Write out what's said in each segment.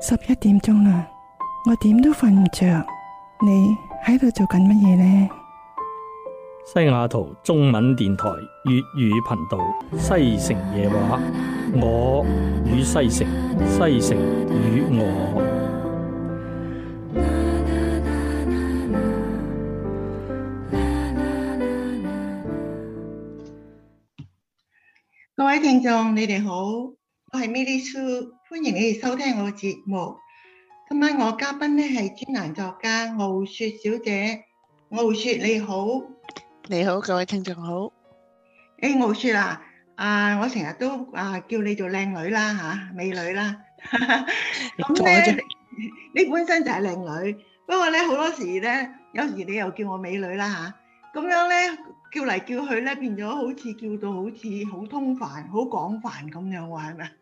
11點鐘啦，我點都瞓唔着。你喺度做緊乜嘢呢？ 西雅圖中文電台粵語頻道，西城夜話，我與西城，西城與我。 各位聽眾，你哋好，我係 Milly Sue， 歡迎你哋收聽我嘅節目。今晚我嘉賓呢係專欄作家傲雪小姐。傲雪你好。 你好，各位聽眾好。 傲雪啊，我成日都叫你做靚女啦嚇，美女啦。咁咧，你本身就係靚女，不過咧好多時咧，有時你又叫我美女啦嚇。咁樣咧叫嚟叫去咧，變咗好似叫到好似好通泛、好廣泛咁樣喎，係咪？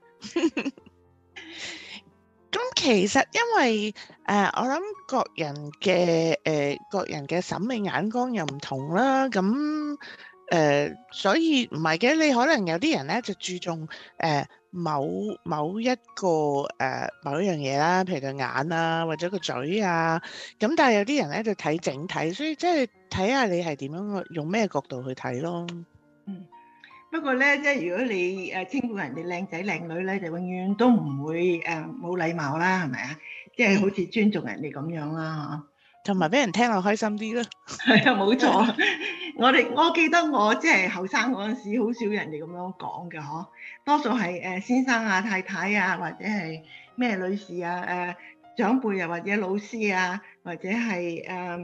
咁其實因為我諗各人嘅審美眼光又唔同啦，咁所以唔係嘅，你可能有啲人咧就注重某一樣嘢啦，譬如個眼啊或者個嘴啊，咁但係有啲人咧就睇整體，所以即係睇下你係點樣用咩角度去睇咯。 不過咧，即係如果你稱呼人哋靚仔靚女咧，就永遠都唔會冇禮貌啦，係咪啊？即係好似尊重人哋咁樣啦， 同埋俾人聽落開心啲咯。 係啊，冇錯。我記得我即係後生嗰陣時，好少人哋咁樣講嘅嗬，多數係先生啊、太太啊，或者係咩女士啊、長輩啊，或者老師啊，或者係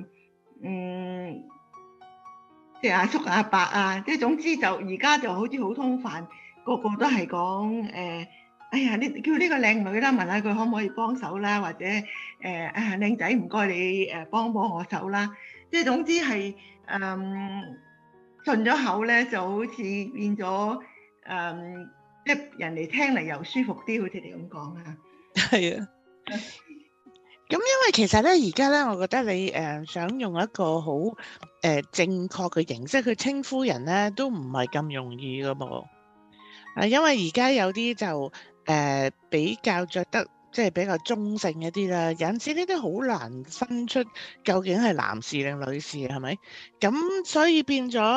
即係阿叔阿伯啊，即係總之就而家就好似好通泛，個個都係講哎呀，你叫呢個靚女啦，問下佢可唔可以幫手啦，或者靚仔唔該你幫我手啦，即係總之係順咗口咧，就好似變咗即係人哋聽嚟又舒服啲，好似你咁講啊。 係啊。咁因為其實咧，而家咧，我覺得你想用一個好正確嘅形式去稱呼人咧，都唔係咁容易噶噃。因為而家有啲就比較着得即係比較中性一啲啦，有陣時呢啲好難分出究竟係男士定女士，係咪？咁所以變咗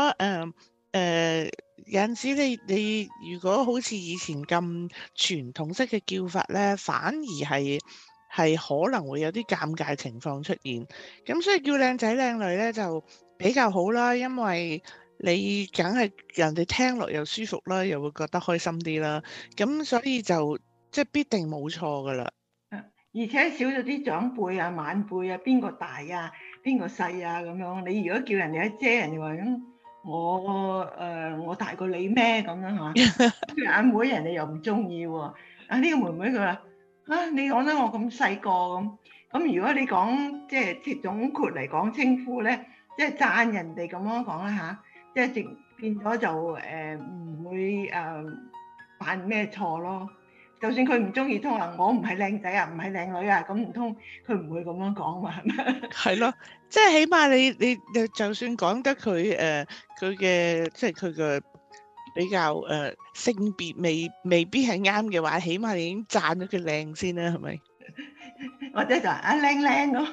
有陣時你如果好似以前咁傳統式嘅叫法咧，反而係可能會有啲尷尬情況出現，咁所以叫靚仔靚女咧就比較好啦，因為你梗係人哋聽落又舒服啦，又會覺得開心啲啦，咁所以就即係必定冇錯噶啦。 而且少咗啲長輩啊、晚輩啊，邊個大啊、邊個細啊咁樣。你如果叫人哋阿姐，人哋話咁我大過你咩咁樣嚇？叫阿妹，人哋又唔中意喎。呢個妹妹佢話。你講得我咁細個咁，如果你講即係總括嚟講稱呼咧，即係讚人哋咁樣講啦嚇，即係變咗就唔會犯咩錯咯。就算佢唔中意，通話我唔係靚仔啊，唔係靚女啊，咁唔通佢唔會咁樣講嘛？係咪？ 係咯，即係起碼你就算講得佢嘅即係佢嘅。比較性別未必係啱嘅話，起碼你已經讚咗佢靚先啦，係咪？ 或者就靚靚咯，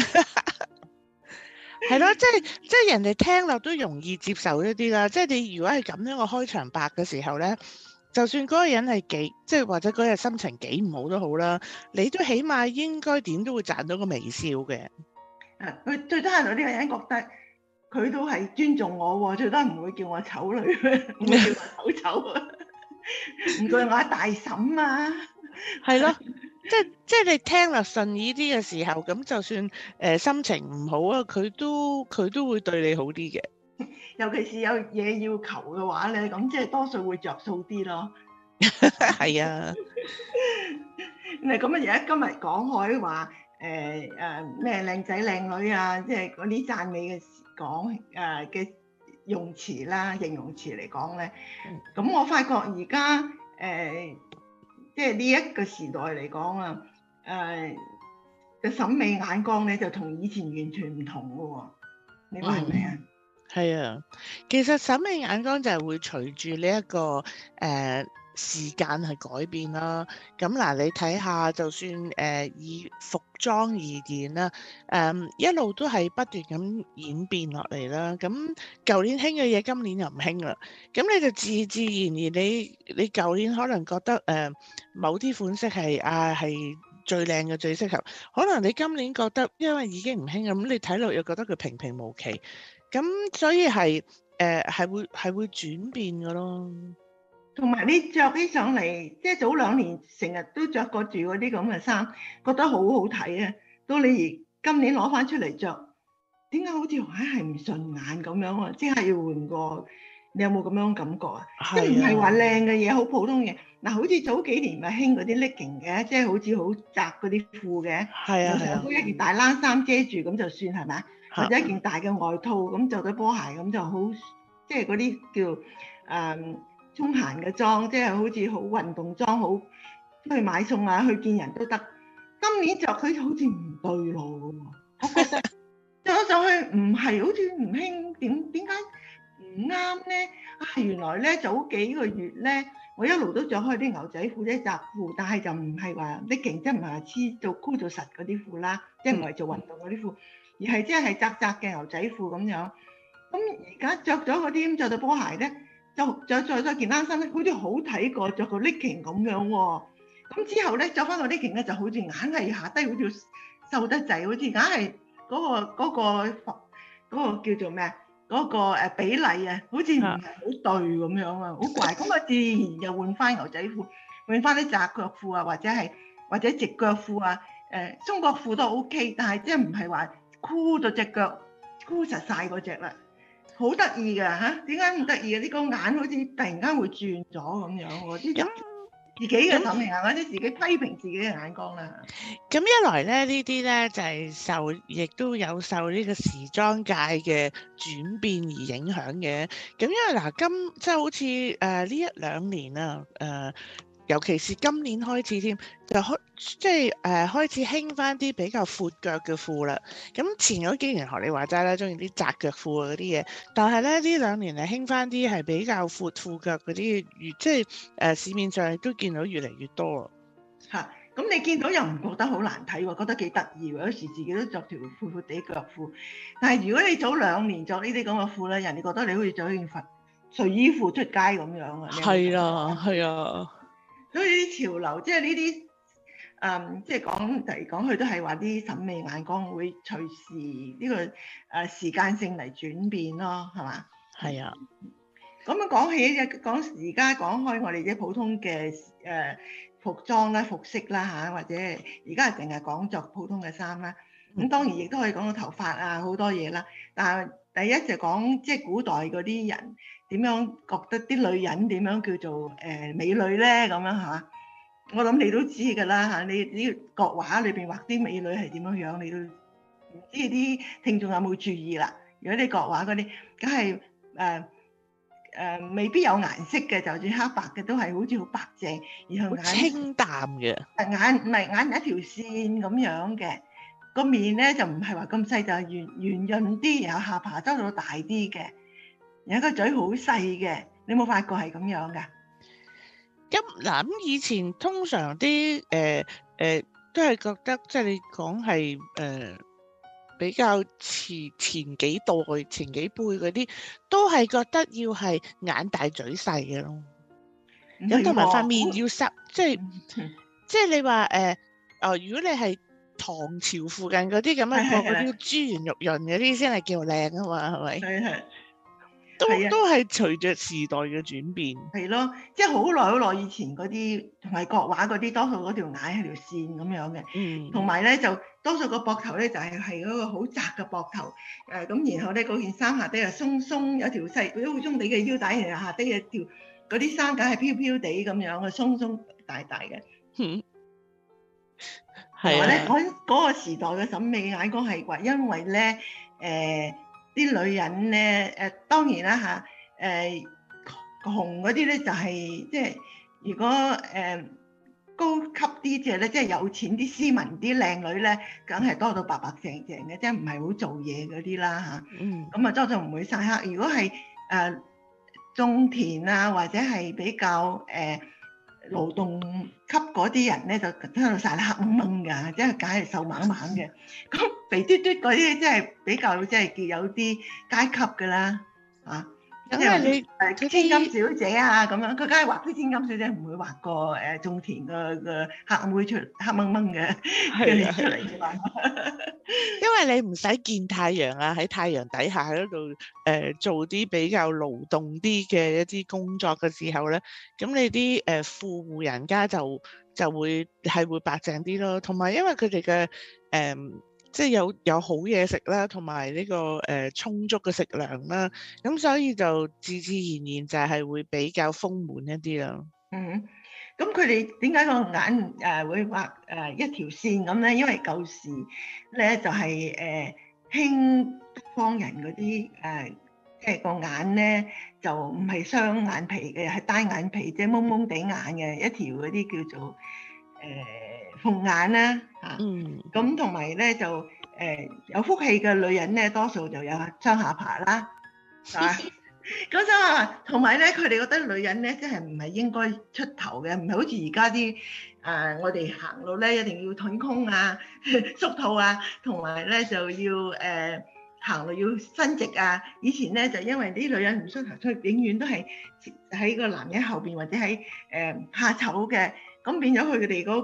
係咯，即係人哋聽落都容易接受一啲啦。即係你如果係咁樣個開場白嘅時候咧，就算嗰個人係即係或者嗰日心情幾唔好都好啦，你都起碼應該點都會賺到個微笑嘅。 佢最多係呢個人覺得。佢都係尊重我喎，最多唔會叫我醜女，唔會叫我醜啊，唔叫我大嬸啊， 係咯，即係你聽落順耳啲嘅時候，咁就算心情唔好啊，佢都會對你好啲嘅。 尤其是有嘢要求嘅話咧，咁即係多數會着數啲咯。 係啊， 咁啊，而家今日講開話咩靚仔靚女啊，即係嗰啲讚美嘅講嘅用詞啦、形容詞嚟講咧，咁我發覺而家即係呢一個時代嚟講啊，嘅審美眼光咧就同以前完全唔同嘅喎，你話係咪啊？ 係啊，其實審美眼光就係會隨住呢一個時間係改變啦。咁嗱，你睇下，就算以服裝而言啦，一路都係不斷咁演變落嚟啦。咁舊年興嘅嘢，今年又唔興啦。咁你就自自然然，你舊年可能覺得某啲款式係最靚嘅、最適合，可能你今年覺得因為已經唔興咁，你睇落又覺得佢平平無奇。咁所以係會轉變嘅咯。 同埋你着起上嚟，即係早2年成日都着過住嗰啲咁嘅衫，覺得好好睇啊！到你今年攞翻出嚟着，點解好似係唔順眼咁樣啊？即係要換過，你有冇咁樣感覺啊？即係唔係話靚嘅嘢，好普通嘅嗱，好似早幾年咪興嗰啲 legging 嘅，即係好似好窄嗰啲褲嘅，有時候都一件大冷衫遮住咁就算係咪？或者一件大嘅外套咁就對波鞋咁就好，即係嗰啲叫中閒嘅裝，即係好似好運動裝，好去買餸啊，去見人都得。今年着佢好似唔對路喎，我覺得着上去唔係好似唔興，點解唔啱咧？原來咧早幾個月咧，我一路都着開啲牛仔褲、啲窄褲，但係就唔係話啲勁，即係唔係話黐到箍到實嗰啲褲啦，即係唔係做運動嗰啲褲，而係即係窄窄嘅牛仔褲咁樣。咁而家着咗嗰啲咁着對波鞋咧，就再件冷衫咧，好似好睇過着個 legging 咁樣喎。咁之後咧，着翻個 legging咧，就好似硬係下低好似瘦得滯，好似硬係嗰個叫做咩？嗰個比例啊，好似唔係好對咁樣啊，好怪。咁啊，自然又換翻牛仔褲，換翻啲窄腳褲啊，或者直腳褲啊，中國褲都 OK， 但係即係唔係話箍到隻腳箍實晒嗰隻啦。好得意㗎嚇，點解唔得意啊？呢個眼好似突然間會轉咗咁樣喎，啲自己嘅審美眼，或者自己批評自己嘅眼光啦。 咁一來咧，呢啲咧就係亦都有受呢個時裝界嘅轉變而影響嘅。咁因為嗱，即係好似呢1-2年啊，尤其是今年開始添，就開始興翻啲比較闊腳嘅褲啦。咁前嗰幾年學你話齋啦，中意啲窄腳褲嗰啲嘢，但係咧呢2年係興翻啲係比較闊褲腳嗰啲，即係市面上都見到越嚟越多嚇。咁你見到又唔覺得好難睇喎，覺得幾得意喎。有時自己都着條闊闊地腳褲，但係如果你早2年着呢啲咁嘅褲咧，人哋覺得你好似着件睡衣褲出街咁樣啊。 係啊，係啊。 所以啲潮流，即係呢啲即係講嚟講去都係話啲審美眼光會隨時呢個時間性嚟轉變咯，係嘛？ 係啊。 咁樣講起而家講開我哋啲普通嘅服裝啦、服飾啦嚇，或者而家係淨係講着普通嘅衫啦。咁當然亦都可以講到頭髮啊，好多嘢啦。但係第一就講即係古代嗰啲人點樣覺得啲女人點樣叫做美女咧咁樣嚇。我諗你都知㗎啦嚇，你呢個國畫裏邊畫啲美女係點樣樣，你都唔知啲聽眾有冇注意啦。如果你國畫嗰啲，梗係未必有顏色嘅，就算黑白嘅都係好似好白淨，然後眼清淡嘅， 眼唔係眼一條線咁樣嘅，個面咧就唔係話咁細，就係圓潤啲，然後下巴周到大啲嘅，然後個嘴好細嘅，你有冇發覺係咁樣㗎？ 咁以前通常啲都係覺得即係你講係比較前幾代、前幾輩嗰啲，都係覺得要係眼大嘴細嘅咯。咁同埋塊面要濕，即係你話如果你係唐朝附近嗰啲咁樣嗰啲珠圓玉潤嗰啲先係叫靚啊嘛，係咪？係。都係隨着時代嘅轉變。係咯，即係好耐以前嗰啲同埋國畫嗰啲，多數嗰條眼係條線咁樣嘅。同埋咧就多數個膊頭咧就係嗰個好窄嘅膊頭。咁然後咧嗰件衫下底又鬆鬆，有條細嗰啲好鬆地嘅腰帶，然後下底有條嗰啲衫梗係飄飄地咁樣嘅，鬆鬆大大嘅。係啊。咧嗰個時代嘅審美眼光係話，因為咧啲女人咧，當然啦嚇，紅嗰啲咧就係即係如果高級啲嘅咧，即係有錢啲斯文啲靚女咧，梗係多到白白淨淨嘅，即係唔係好做嘢嗰啲啦嚇。咁啊多數唔會曬黑。如果係種田啊，或者係比較勞動級嗰啲人咧就喺度曬得黑掹掹㗎，即係梗係瘦猛猛嘅。咁肥嘟嘟嗰啲即係比較即係有啲階級㗎啦，嚇。 因為你千金小姐啊咁樣，佢梗係畫啲千金小姐，唔會畫個種田嘅黑妹出黑掹掹嘅出嚟嘅嘛。 因為你唔使見太陽啊，喺太陽底下喺度做啲比較勞動啲嘅一啲工作嘅時候咧，咁你啲富戶人家就會白淨啲咯，同埋因為佢哋嘅即係有好嘢食啦，同埋呢個充足嘅食糧啦，咁所以就自自然然就係會比較豐滿一啲啦。 咁佢哋點解個眼會畫一條線咁咧？因為舊時咧就係興北方人嗰啲即係個眼咧就唔係雙眼皮嘅，係單眼皮，即係蒙蒙地眼嘅一條嗰啲叫做鳳眼啦嚇。咁同埋咧就有福氣嘅女人咧，多數就有雙下巴啦，係嘛？咁就同埋咧，佢哋覺得女人咧，即係唔係應該出頭嘅，唔係好似而家啲我哋行路咧一定要臀胸啊、縮肚啊，同埋咧就要行路要伸直啊。以前咧就因為啲女人唔出頭出，永遠都係喺個男人後邊或者喺怕醜嘅，咁變咗佢哋嗰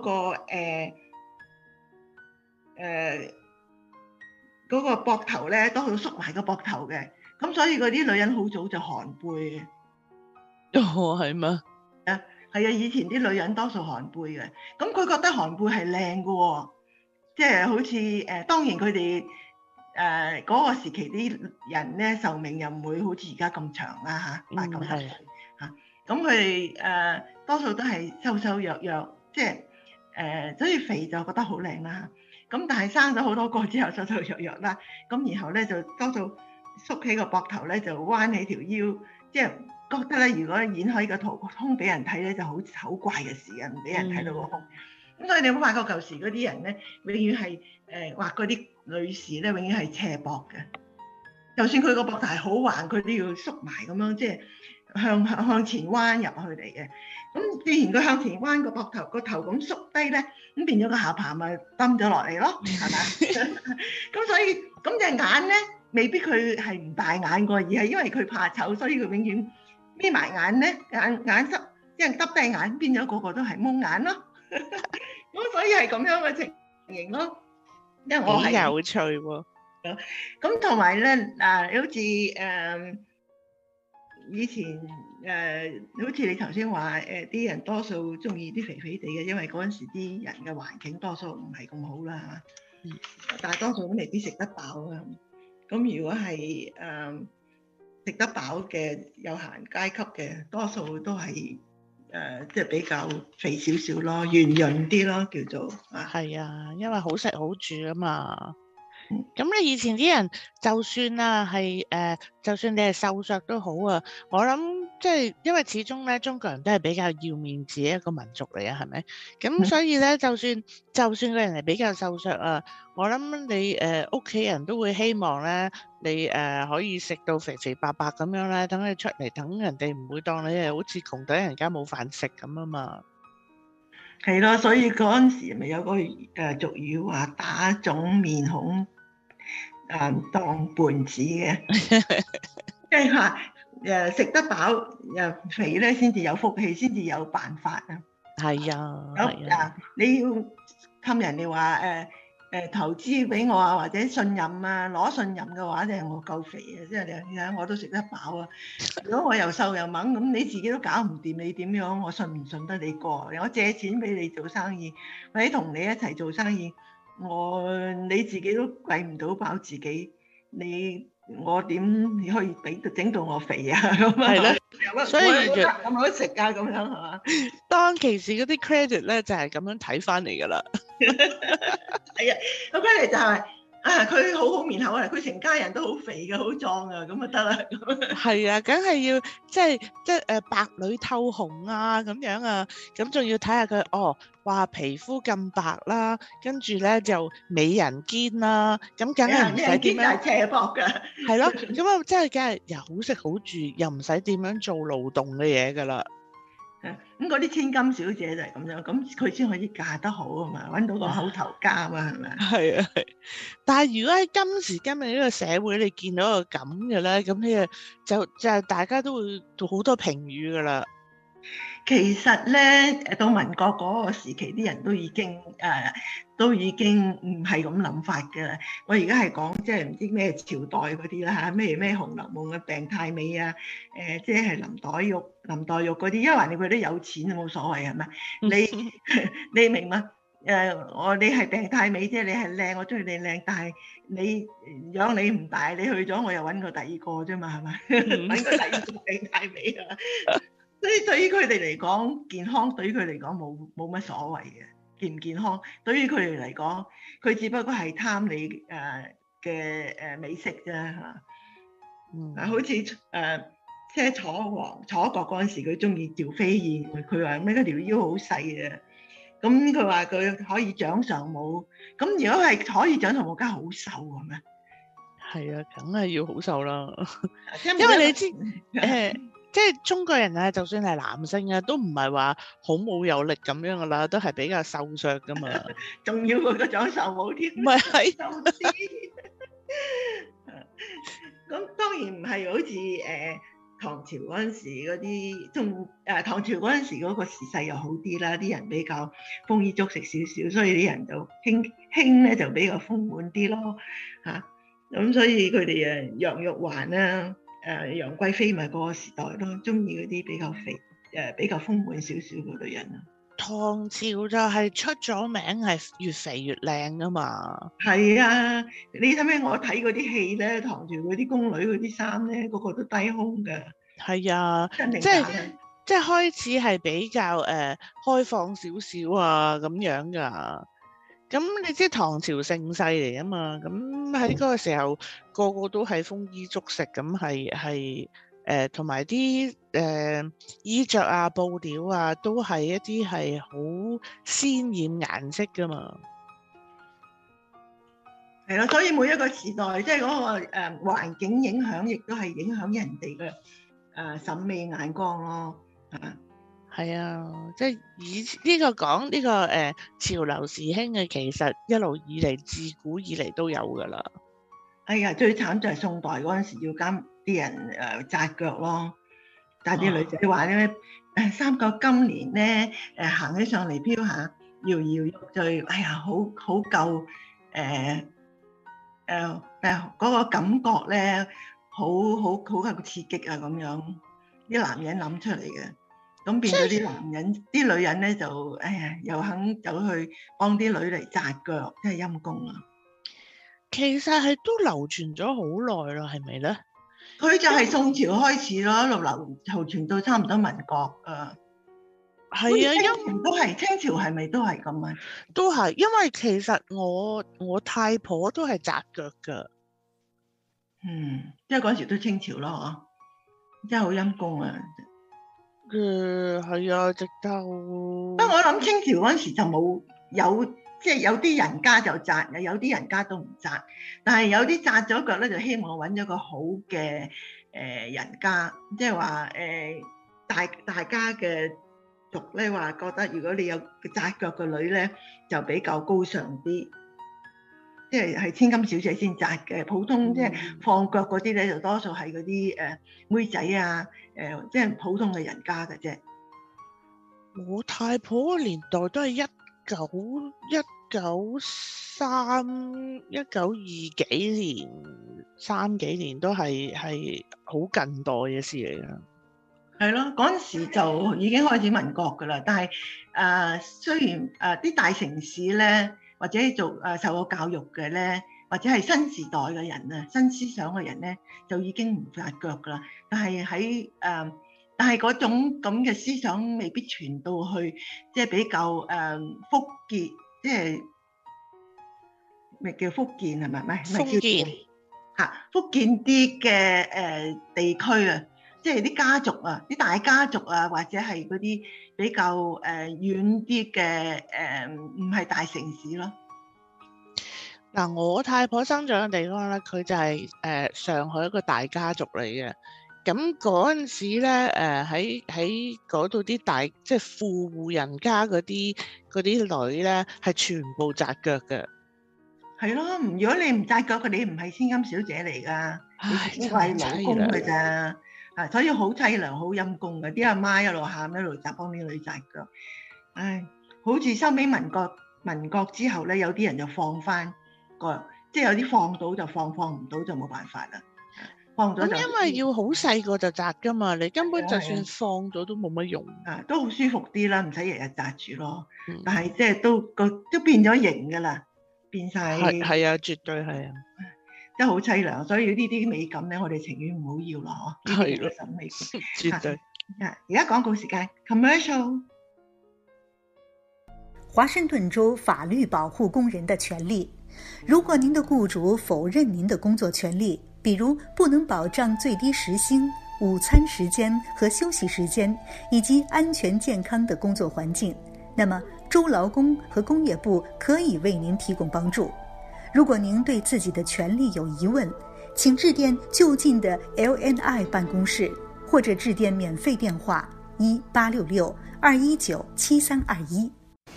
個膊頭咧，多數縮埋個膊頭嘅。咁所以嗰啲女人好早就寒背嘅。 係咩？ 係啊，以前啲女人多數寒背嘅。咁佢覺得寒背係靚嘅喎，即係好似當然佢哋嗰個時期啲人咧壽命又唔會好似而家咁長啦嚇，80歲嚇。咁佢哋多數都係瘦瘦弱弱，即係所以肥就覺得好靚啦。咁但係生咗好多個之後瘦瘦弱弱啦，咁然後咧就多數縮起個膊頭咧，就彎起條腰，即係覺得咧，如果演開個肚胸俾人睇咧，就好怪嘅事啊！唔俾人睇到個胸。咁所以你有冇發覺舊時嗰啲人咧，永遠係畫嗰啲女士咧，永遠係斜膊嘅。就算佢個膊頭係好橫，佢都要縮埋咁樣，即係向前彎入去嚟嘅。咁既然佢向前彎個膊頭個頭咁縮低咧，咁變咗個下巴咪崩咗落嚟咯，係咪？咁所以咁隻眼咧。未必佢係唔大眼過，而係因為佢怕醜，所以佢永遠眯埋眼咧，眼濕，即係耷低眼，變咗個個都係蒙眼咯。咁所以係咁樣嘅情形咯。因為我係有趣喎。 咁同埋咧好似以前好似你頭先話啲人多數中意啲肥肥地嘅，因為嗰陣時啲人嘅環境多數唔係咁好啦嚇。但係多數都未必食得飽啊。咁如果係食得飽嘅有閒階級嘅，多數都係即係比較肥少少咯，圓潤啲咯，叫做係啊，因為好食好住啊嘛。咁你以前啲人就算啊係就算你係瘦削都好啊，我諗即係因為始終咧中國人都係比較要面子一個民族嚟啊，係咪？咁所以咧就算個人係比較瘦削啊，我諗你屋企人都會希望咧你可以食到肥肥白白咁樣咧，等你出嚟，等人哋唔會當你係好似窮等人家冇飯食咁啊嘛。 係咯，所以嗰陣時咪有個俗語話打腫面孔當胖子嘅，即係話食得飽肥咧先至有福氣，先至有辦法啊。 係啊， 你要氹人哋話投資俾我啊，或者信任啊，攞信任嘅話，就係我夠肥啊，即係你睇我都食得飽啊。如果我又瘦又猛，咁你自己都搞唔掂，你點樣？我信唔信得你過？我借錢俾你做生意，或者同你一齊做生意，你自己都餵唔到飽自己，我點可以整到我肥啊？咁啊，係咯，所以有冇得食啊？咁樣係嘛？ 當其時嗰啲 credit 咧就係咁樣睇翻嚟㗎啦。 係啊，個 credit 就係佢好面口啊，佢成家人都好肥嘅，好壯啊，咁就得啦。 係啊，梗係要即係白裏透紅啊咁樣啊，咁仲要睇下佢哇皮膚咁白啦，跟住咧就美人肩啦，咁梗係唔使點樣斜膊㗎。 係咯，咁啊真係梗係又好食好住，又唔使點樣做勞動嘅嘢㗎啦。 咁嗰啲千金小姐就係咁樣，咁佢先可以嫁得好啊嘛，揾到個口頭家啊嘛，係咪？ 係啊係。但係如果喺今時今日呢個社會，你見到個咁嘅咧，咁呢就大家都會做好多評語噶啦。 其實咧，到民國嗰個時期，啲人都已經唔係咁諗法嘅啦。我而家係講即係唔知咩朝代嗰啲啦嚇，咩《紅樓夢》嘅病太美啊，即係林黛玉嗰啲，因為你佢都有錢冇所謂係咪？你明嗎？你係病太美啫，你係靚，我中意你靚，但係你養你唔大，你去咗我又揾個第二個啫嘛，係咪？揾個第二個病太美啊！所以對於佢哋嚟講，健康對於佢嚟講冇乜所謂嘅，健唔健康對於佢哋嚟講，佢只不過係貪你嘅美色啫嚇。好似即係楚國嗰陣時，佢中意趙飛燕，佢話咩嗰條腰好細嘅，咁佢話佢可以掌上舞，咁如果係可以掌上舞，梗係好瘦係咩？係啊，梗係要好瘦啦，因為你知即係中國人啊，就算係男性啊，都唔係話好冇有力咁樣噶啦，都係比較瘦削噶嘛。 仲要佢個掌上舞添， 唔係瘦啲。咁當然唔係好似唐朝嗰陣時嗰啲，唐朝嗰陣時嗰個時勢又好啲啦，啲人比較豐衣足食少少，所以啲人就興咧就比較豐滿啲咯嚇。咁所以佢哋楊玉環啦。楊貴妃咪嗰個時代咯，中意嗰啲比較肥比較豐滿少少嘅女人啊。 唐朝就係出咗名係越肥越靚噶嘛。 係啊，你睇咩？我睇嗰啲戲咧，唐朝嗰啲宮女嗰啲衫咧，個個都低胸㗎。 係啊，即係開始係比較開放少少啊咁樣噶。咁你知唐朝盛世嚟啊嘛，咁喺嗰個時候個個都係豐衣足食，咁係同埋啲衣着啊、布料啊，都係一啲係好鮮豔顏色噶嘛。 係咯，所以每一個時代即係嗰個環境影響，亦都係影響人哋嘅審美眼光咯。 係啊，即係呢個講呢個潮流時興嘅，其實一路以嚟自古以嚟都有噶啦。 哎呀，最慘就係宋代嗰陣時要監啲人紮腳咯，但係啲女仔話咧三角金蓮咧行起上嚟飄下搖搖欲墜，哎呀好舊嗰個感覺咧好夠刺激啊咁樣，啲男人諗出嚟嘅。咁變咗啲男人，啲女人咧就，哎呀，又肯走去幫啲女嚟紮腳，真係陰公啊！ 其實係都流傳咗好耐啦，係咪咧？ 佢就係宋朝開始咯，一路流傳到差唔多民國啊。係啊，清朝係咪都係咁啊？ 都係，因為其實我太婆都係紮腳㗎。 即係嗰陣時都清朝咯，嗬，真係好陰公啊！ 係啊，直到不過我諗清朝嗰陣時就有即係有啲人家就紮，有啲人家都唔紮，但係有啲紮咗腳咧就希望揾咗個好嘅人家，即係話大家嘅族咧話覺得如果你有個紮腳嘅女咧就比較高尚啲，即係千金小姐先紮嘅，普通即係放腳嗰啲咧就多數係嗰啲妹仔啊，即係普通嘅人家嘅啫。 我太婆嘅年代都係1920幾年，30幾年都係好近代嘅事嚟㗎。 係咯，嗰陣時就已經開始民國㗎啦，但係雖然啲大城市咧，或者受過教育嘅咧，或者係新時代嘅人啊，新思想嘅人咧，就已經唔紮腳㗎啦。但係嗰種咁嘅思想未必傳到去，即係比較福建，即係咩叫福建係咪？唔係福建嚇，福建啲嘅地區啊，即係啲家族啊，啲大家族啊，或者係嗰啲比較遠啲嘅唔係大城市咯。 嗱，我太婆生長嘅地方咧，佢就係上海一個大家族嚟嘅。 咁嗰陣時咧，喺嗰度啲大即係富戶人家嗰啲女咧，係全部紮腳嘅。 係咯，如果你唔紮腳嘅，你唔係千金小姐嚟㗎，你只係勞工㗎咋。啊，所以好凄涼，好陰公嘅。啲阿媽一路喊一路幫啲女紮腳。唉，好似收尾民國之後咧，有啲人就放翻個，即係有啲放到就放唔到就冇辦法啦。放咗就因為要好細個就紮㗎嘛，你根本就算放咗都冇乜用。 都好舒服啲啦，唔使日日紮住咯。但係即係都變咗型㗎啦，變晒。 係啊，絕對係啊。 真係好凄涼，所以呢啲美感咧，我哋情願唔好要啦，嗬。 係咯， 審美觀絕對。 而家廣告時間 ，commercial。 華盛頓州法律保護工人的權利。如果您的僱主否認您的工作權利，比如不能保障最低時薪、午餐時間和休息時間，以及安全健康的工作環境，那麼州勞工和工業部可以為您提供幫助。如果您對自己的權利有疑問，請致電就近的 LNI 辦公室，或者致電免費電話1866-219-7321。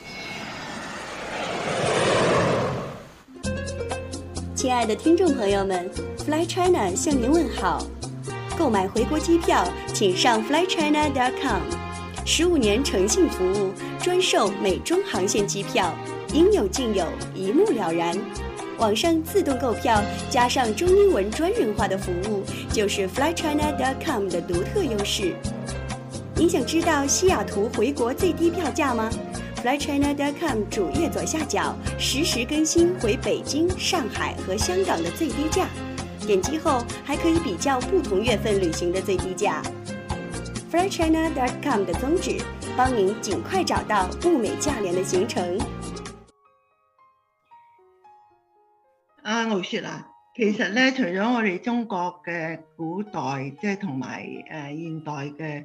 親愛的聽眾朋友們 ，Fly China 向您問好。購買回國機票，請上 flychina.com。15年誠信服務，專售美中航線機票，應有盡有，一目了然。網上自動購票加上中英文專人化的服務，就是 flychina.com 的獨特優勢。您想知道西雅圖回國最低票價嗎？flychina.com 主頁左下角實時更新回北京、上海和香港的最低價，點擊後還可以比較不同月份旅行的最低價。flychina.com 的宗旨，幫您盡快找到物美價廉的行程。 傲雪啊，其實咧，除咗我哋中國嘅古代，即係同埋現代嘅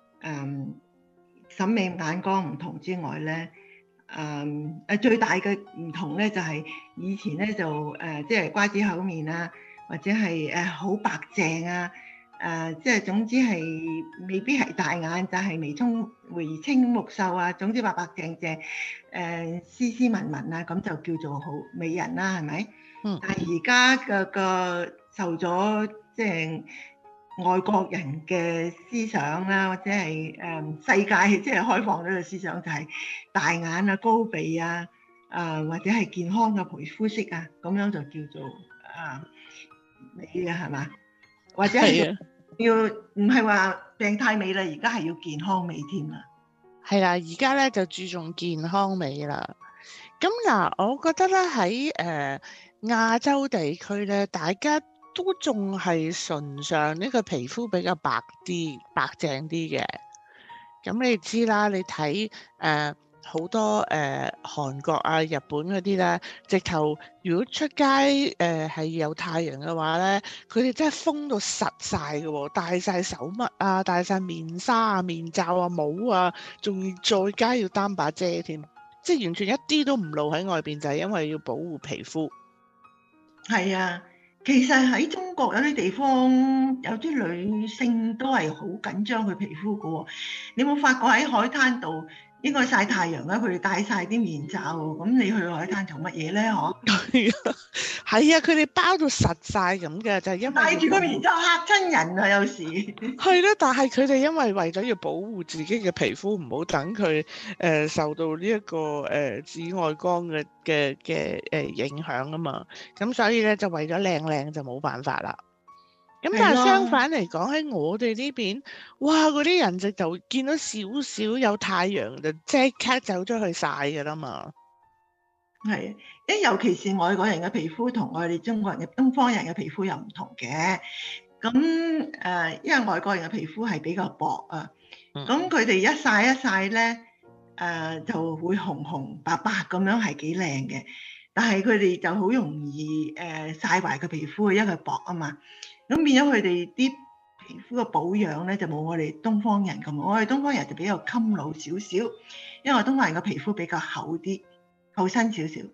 審美眼光唔同之外咧，最大嘅唔同咧就係以前咧就即係瓜子口面啊，或者係好白淨啊，即係總之係未必係大眼，就係眉清目秀啊，總之白白淨淨，斯斯文文啊，咁就叫做好美人啦，係咪？但係而家個受咗即係外國人嘅思想啦，或者係世界即係開放咗嘅思想，就係大眼啊、高鼻啊，或者係健康嘅皮膚色啊，咁樣就叫做美啊，係嘛？或者係要唔係話病態美啦，而家係要健康美添啦。 係啦，而家咧就注重健康美啦。咁嗱，我覺得咧喺亞洲地區咧，大家都仲係崇尚呢個皮膚比較白啲、白淨啲嘅。咁你知啦，你睇好多韓國啊、日本嗰啲咧，直頭如果出街係有太陽嘅話咧，佢哋真係封到實晒嘅喎，戴晒手襪啊、戴晒面紗啊、面罩啊、帽啊，仲要再加要擔把遮添，即係完全一啲都唔露喺外邊，就係因為要保護皮膚。係啊，其實喺中國有啲地方有啲女性都係好緊張佢皮膚嘅喎，你有冇發覺喺海灘度應該曬太陽咧，佢哋戴晒啲面罩喎，咁你去海灘做乜嘢咧？嗬？ 係啊，佢哋包到實晒咁嘅，就係因為戴住個面罩嚇親人啊，有時係啦，但係佢哋因為咗要保護自己嘅皮膚，唔好等佢受到呢一個紫外光嘅影響啊嘛，咁所以咧就為咗靚就冇辦法啦。咁但係相反嚟講，喺我哋呢邊，哇！嗰啲人就見到少少有太陽就即刻走出去曬㗎啦嘛。 係，尤其是外國人嘅皮膚同我哋中國人嘅東方人嘅皮膚又唔同嘅。咁因為外國人嘅皮膚係比較薄啊，咁佢哋一曬咧，就會紅紅白白咁樣係幾靚嘅。但係佢哋就好容易曬壞個皮膚，因為佢薄啊嘛。咁變咗佢哋啲皮膚嘅保養咧，就冇我哋東方人咁。我哋東方人就比較襟老少少，因為我東方人嘅皮膚比較厚啲，厚身少少。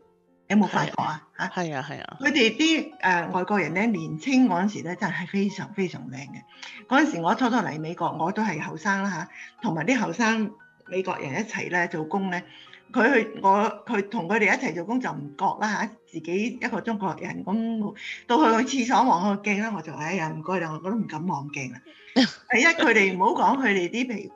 有冇發覺啊？嚇， 係啊係啊， 佢哋啲外國人咧，年青嗰陣時咧，真係非常非常靚嘅。嗰陣時我初初嚟美國，我都係後生啦嚇，同埋啲後生美國人一齊咧做工咧，佢同佢哋一齊做工就唔覺啦嚇，自己一個中國人咁到去廁所望個鏡啦，我就哎呀唔該啦，我都唔敢望鏡啦。第一佢哋唔好講佢哋啲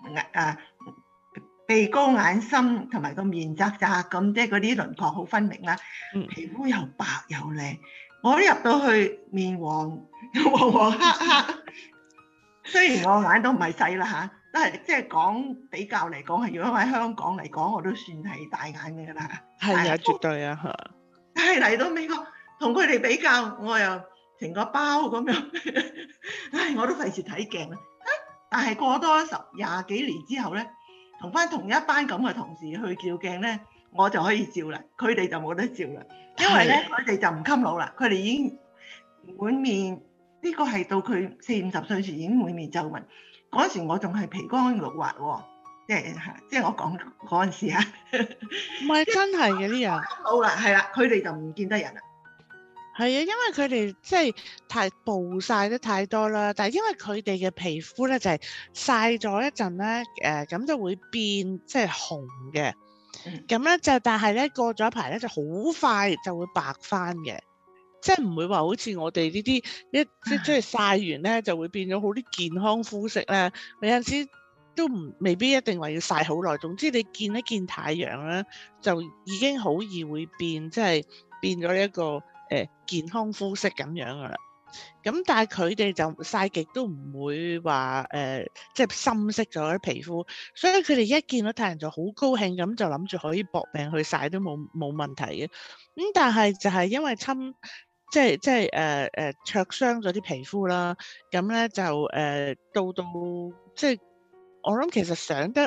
鼻高眼深同埋個面窄窄咁，即係嗰啲輪廓好分明啦，皮膚又白又靚。我一入到去面黃黃黑黑，雖然我眼都唔係細啦嚇，都係即係講比較嚟講係，如果喺香港嚟講，我都算係大眼嘅啦。 係啊，絕對啊嚇。 但係嚟到美國同佢哋比較，我又成個包咁樣，唉，我都費事睇鏡啦。但係過多20幾年之後咧，同翻同一班咁嘅同事去照鏡咧，我就可以照啦，佢哋就冇得照啦，因為咧佢哋就唔襟老啦，佢哋已經滿面，呢個係到佢40-50歲時已經滿面皺紋。嗰時我仲係皮光肉滑喎，即係我講嗰陣時啊， 唔係真係嘅呢樣。 老啦，係啦，佢哋就唔見得人啦。 係啊，因為佢哋即係太暴曬得太多啦，但係因為佢哋嘅皮膚咧就係曬咗一陣咧，咁就會變即係紅嘅，咁咧就但係咧過咗一排咧就好快就會白翻嘅，即係唔會話好似我哋呢啲即係曬完咧就會變咗好啲健康膚色咧，有陣時都未必一定話要曬好耐，總之你見一見太陽咧就已經好易會變，即係變咗一個健康膚色咁樣噶啦，咁但係佢哋就曬極都唔會話即係深色咗啲皮膚，所以佢哋一見到太陽就好高興，咁就諗住可以搏命去曬都冇問題嘅。咁但係就係因為即係灼傷咗啲皮膚啦，咁咧就到即係我諗其實上得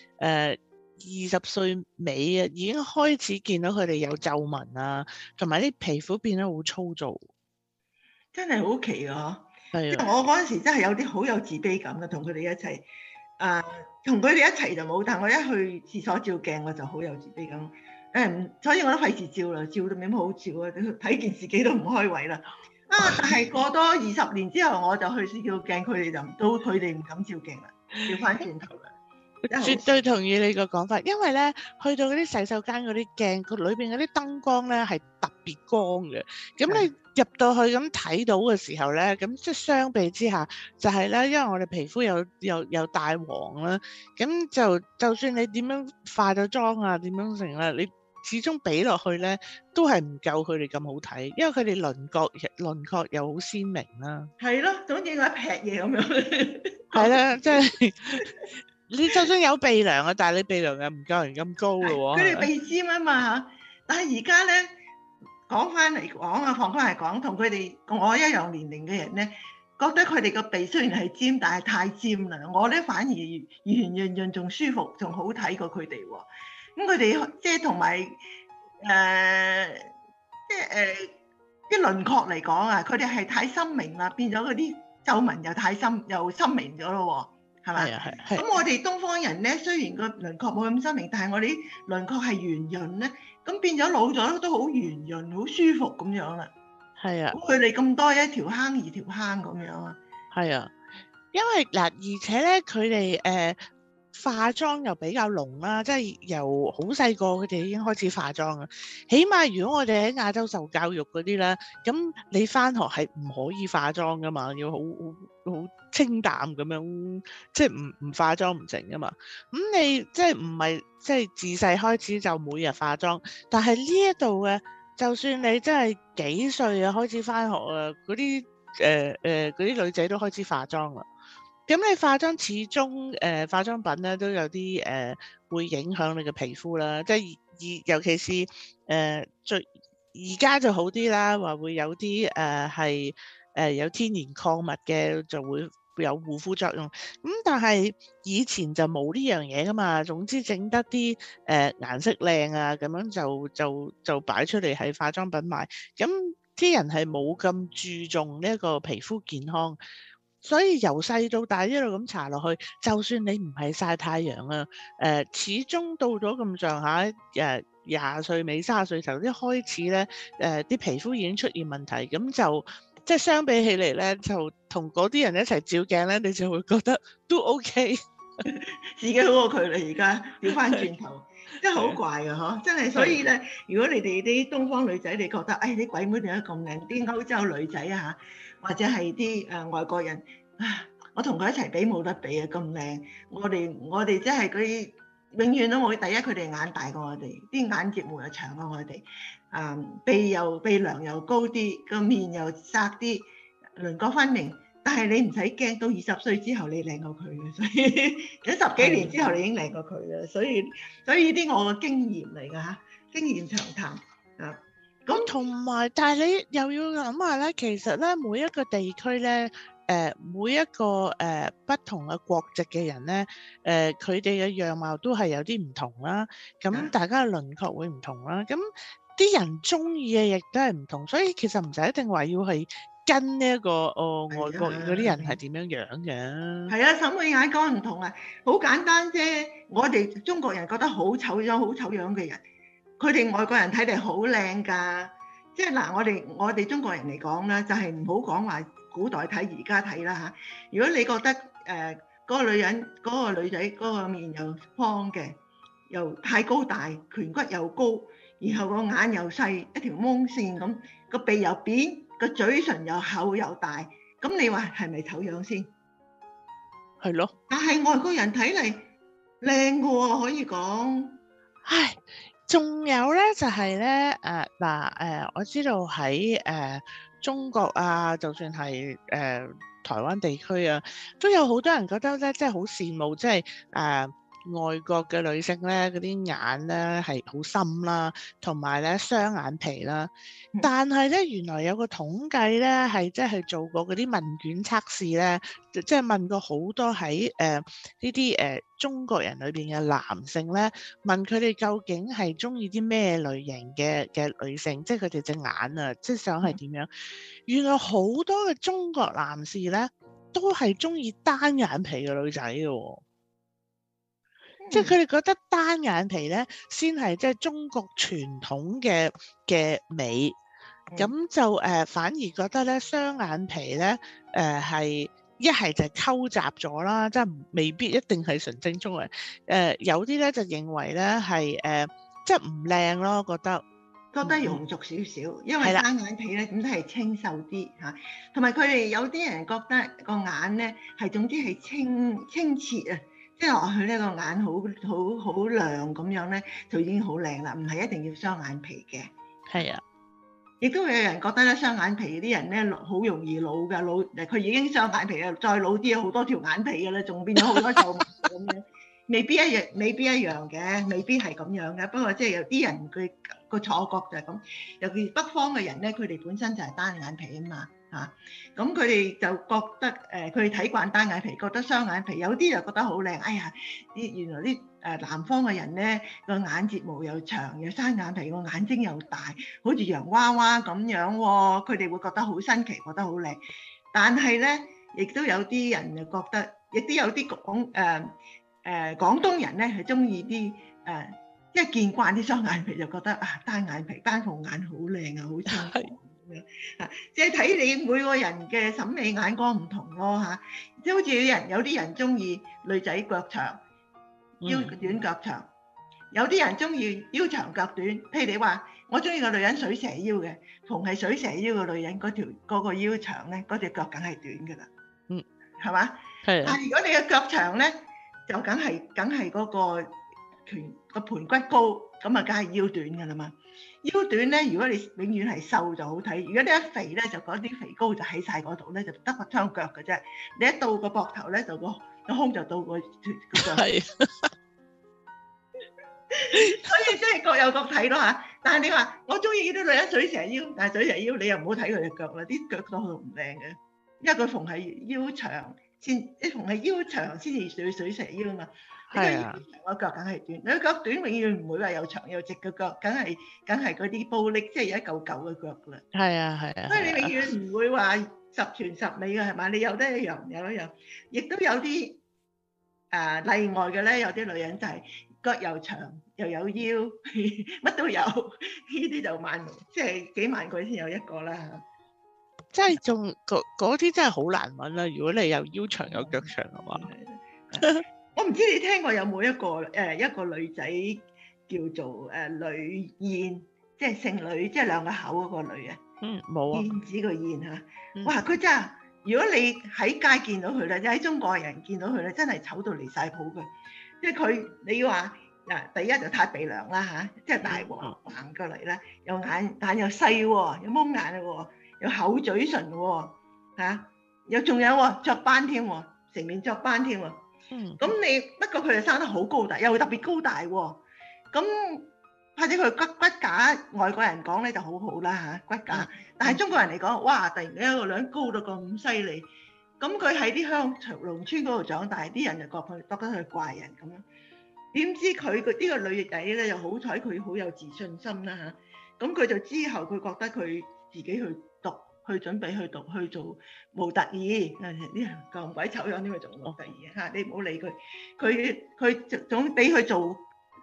20歲尾啊，已經開始見到佢哋有皺紋啊，同埋啲皮膚變得好粗糙， 真係好奇啊！ 係啊， 我嗰陣時真係有啲好有自卑感嘅，同佢哋一齊同佢哋一齊就冇，但我一去廁所照鏡我就好有自卑感。所以我都費事照啦，照到咩好照啊！睇見自己都唔開胃啦。但係過多20年之後，我就去試照鏡，佢哋唔敢照鏡啦，調翻轉頭啦。 絕對同意你個講法，因為咧去到嗰啲洗手間嗰啲鏡，佢裏邊嗰啲燈光咧係特別光嘅。咁你入到去咁睇到嘅時候咧，咁即係相比之下，就係咧，因為我哋皮膚有帶黃啦，咁就算你點樣化咗妝啊，點樣成啦，你始終比落去咧都係唔夠佢哋咁好睇，因為佢哋輪廓又好鮮明啦。係咯，總之我一劈嘢咁樣。係啦，即係。你就算有鼻梁啊，但係你鼻梁又唔夠人咁高咯喎。佢哋鼻尖啊嘛，但係而家咧講翻嚟講啊，放翻嚟講，同佢哋我一樣年齡嘅人咧，覺得佢哋個鼻雖然係尖，但係太尖啦。我咧反而圓潤潤仲舒服，仲好睇過佢哋喎。咁佢哋即係同埋啲輪廓嚟講啊，佢哋係太深明啦，變咗嗰啲皺紋又太深又深明咗咯喎。係咪？係。咁我哋東方人咧，雖然個輪廓冇咁深明，但係我哋輪廓係圓潤咧，咁變咗老咗都好圓潤，好舒服咁樣啦。係啊。佢哋咁多一條坑二條坑咁樣啊。係啊， 因為嗱，而且咧佢哋化妝又比較濃啦，即係由好細個佢哋已經開始化妝啊。起碼如果我哋喺亞洲受教育嗰啲咧，咁你返學係唔可以化妝噶嘛，要好清淡咁樣，即係唔化妝唔成噶嘛。咁你即係唔係即係自細開始就每日化妝，但係呢一度嘅，就算你真係幾歲啊開始返學啊，嗰啲嗰啲女仔都開始化妝啦。咁你化妝始終化妝品咧都有啲會影響你嘅皮膚啦，即係尤其是而家就好啲啦，話會有啲係有天然礦物嘅就會有護膚作用。咁但係以前就冇呢樣嘢噶嘛，總之整得啲顏色靚啊，咁樣就擺出嚟喺化妝品賣。咁啲人係冇咁注重呢一個皮膚健康。所以由細到大一路咁搽落去，就算你唔係曬太陽啊，始終到咗咁上下 20歲尾30歲頭一開始咧，啲皮膚已經出現問題，咁就即係相比起嚟咧，就同嗰啲人一齊照鏡咧，你就會覺得都 OK。 自己好過佢啦，而家調翻轉頭，真係好怪啊！嗬，真係。所以咧，如果你哋啲東方女仔，你覺得啲鬼妹點解咁靚？啲歐洲女仔啊，或者係啲外國人，我同佢一齊比冇得比啊！咁靚，我哋真係嗰啲永遠都冇。第一，佢哋眼大過我哋，啲眼睫毛又長過我哋，鼻梁又高啲，個面又窄啲，輪廓分明。但係你唔使驚，到20歲之後你靚過佢嘅，所以喺10幾年之後你已經靚過佢嘅，所以呢啲我嘅經驗嚟㗎嚇，經驗長談啊。 咁同埋，但係你又要諗下咧，其實咧每一個地區咧，每一個不同嘅國籍嘅人咧，佢哋嘅樣貌都係有啲唔同啦。咁大家嘅輪廓會唔同啦。咁啲人中意嘅亦都係唔同，所以其實唔使一定話要係跟呢一個外國嗰啲人係點樣樣嘅。係啊，審美眼光唔同啊，好簡單啫。我哋中國人覺得好醜樣嘅人，佢哋外國人睇嚟好靚㗎。即係嗱，我哋中國人嚟講啦，就係唔好講話古代睇而家睇啦嚇。如果你覺得嗰個女人嗰個女仔嗰個面又方嘅，又太高大，顴骨又高，然後個眼又細，一條蒙線咁，個鼻又扁，個嘴唇又厚又大，咁你話係咪醜樣先？ 係咯。 但係外國人睇嚟靚嘅喎，可以講。 唉，仲有咧就係咧我知道喺中國啊，就算係台灣地區啊，都有好多人覺得咧，即係好羨慕，即係外國嘅女性咧，嗰啲眼咧係好深啦，同埋咧雙眼皮啦。但係咧，原來有個統計咧，係即係做過嗰啲問卷測試咧，即係問過好多喺呢啲中國人裏邊嘅男性咧，問佢哋究竟係中意啲咩類型嘅女性，即係佢哋隻眼啊，即係想係點樣？原來好多嘅中國男士咧，都係中意單眼皮嘅女仔嘅喎。即係佢哋覺得單眼皮咧，先係即係中國傳統嘅美，咁就反而覺得咧雙眼皮咧係一係就係溝雜咗啦，即係未必一定係純正中國人。有啲咧就認為咧係即係唔靚咯，覺得庸俗少少，因為單眼皮咧咁都係清秀啲嚇，同埋佢哋有啲人覺得個眼咧係總之係清澈啊。即係落去呢個眼好亮咁樣咧，就已經好靚啦，唔係一定要雙眼皮嘅。 係啊， 亦都有人覺得咧，雙眼皮啲人咧好容易老㗎，佢已經雙眼皮啦，再老啲有好多條眼皮㗎啦，仲變咗好多皺紋咁樣，未必一樣嘅，未必係咁樣嘅。不過即係有啲人佢個錯覺就係咁，尤其北方嘅人咧，佢哋本身就係單眼皮啊嘛。咁佢哋就覺得佢哋睇慣單眼皮，覺得雙眼皮，有啲就覺得好靚。哎呀，原來啲南方嘅人咧個眼睫毛又長，又生眼皮，個眼睛又大，好似洋娃娃咁樣喎。佢哋會覺得好新奇，覺得好靚。但係咧，亦都有啲人就覺得，亦都有啲廣東人咧係中意啲即係見慣啲雙眼皮，就覺得單眼皮單鳳眼好靚啊，好清爽。即係睇你每個人嘅審美眼光唔同咯嚇，即係好似有啲人中意女仔腳長，腰短腳長，有啲人中意腰長腳短。譬如你話我中意個女人水蛇腰嘅，逢係水蛇腰嘅女人嗰個腰長咧，嗰隻腳梗係短㗎啦。係嘛？係。但係如果你嘅腳長咧，就梗係嗰個盤骨高，咁啊梗係腰短㗎啦嘛。腰短咧，如果你永遠係瘦就好睇；如果你一肥咧，就嗰啲肥膏就喺晒嗰度咧，就得個雙腳嘅啫。你一到個膊頭咧，就個胸就到個腳。係。所以即係各有各睇咯嚇。但係你話我中意啲女人水蛇腰，但係水蛇腰你又唔好睇佢隻腳啦，啲腳多到唔靚嘅，因為佢逢係腰長先至水蛇腰啊嘛。係啊，我腳梗係短，你腳短永遠唔會話又長又直嘅腳，梗係嗰啲玻璃，即係有一嚿嚿嘅腳啦。係啊係啊，所以你永遠唔會話十全十美嘅係嘛？你有得一樣唔有一樣，亦都有啲例外嘅咧。有啲女人就係腳又長又有腰，乜都有。呢啲就即係幾萬個先有一個啦。 即係仲嗰啲真係好難揾啦。如果你有腰長有腳長嘅話， 我唔知你聽過有冇一個女仔叫做呂燕，即係姓呂，即係兩個口嗰個呂啊。 冇啊。 燕子個燕嚇，哇！佢真係，如果你喺街見到佢咧，即喺中國人見到佢咧，真係醜到離晒譜嘅。即係佢，你話嗱，第一就太鼻梁啦嚇，即係大橫橫過嚟啦，又眼又細喎，有蒙眼喎，有厚嘴唇喎嚇，又仲有雀斑添喎，成面雀斑添喎。咁你不過佢就生得好高大，又特別高大喎。咁或者佢骨架，外國人講咧就好好啦嚇，骨架。但係中國人嚟講，哇！突然間一個女人高到咁犀利，咁佢喺啲農村嗰度長大，啲人就覺得佢係怪人咁樣。點知佢呢個女仔咧，又好彩佢好有自信心啦嚇。咁佢就之後佢覺得佢自己去讀，去準備去做模特兒。啲人咁鬼醜樣，點去做模特兒嚇？你唔好理佢，佢總俾佢做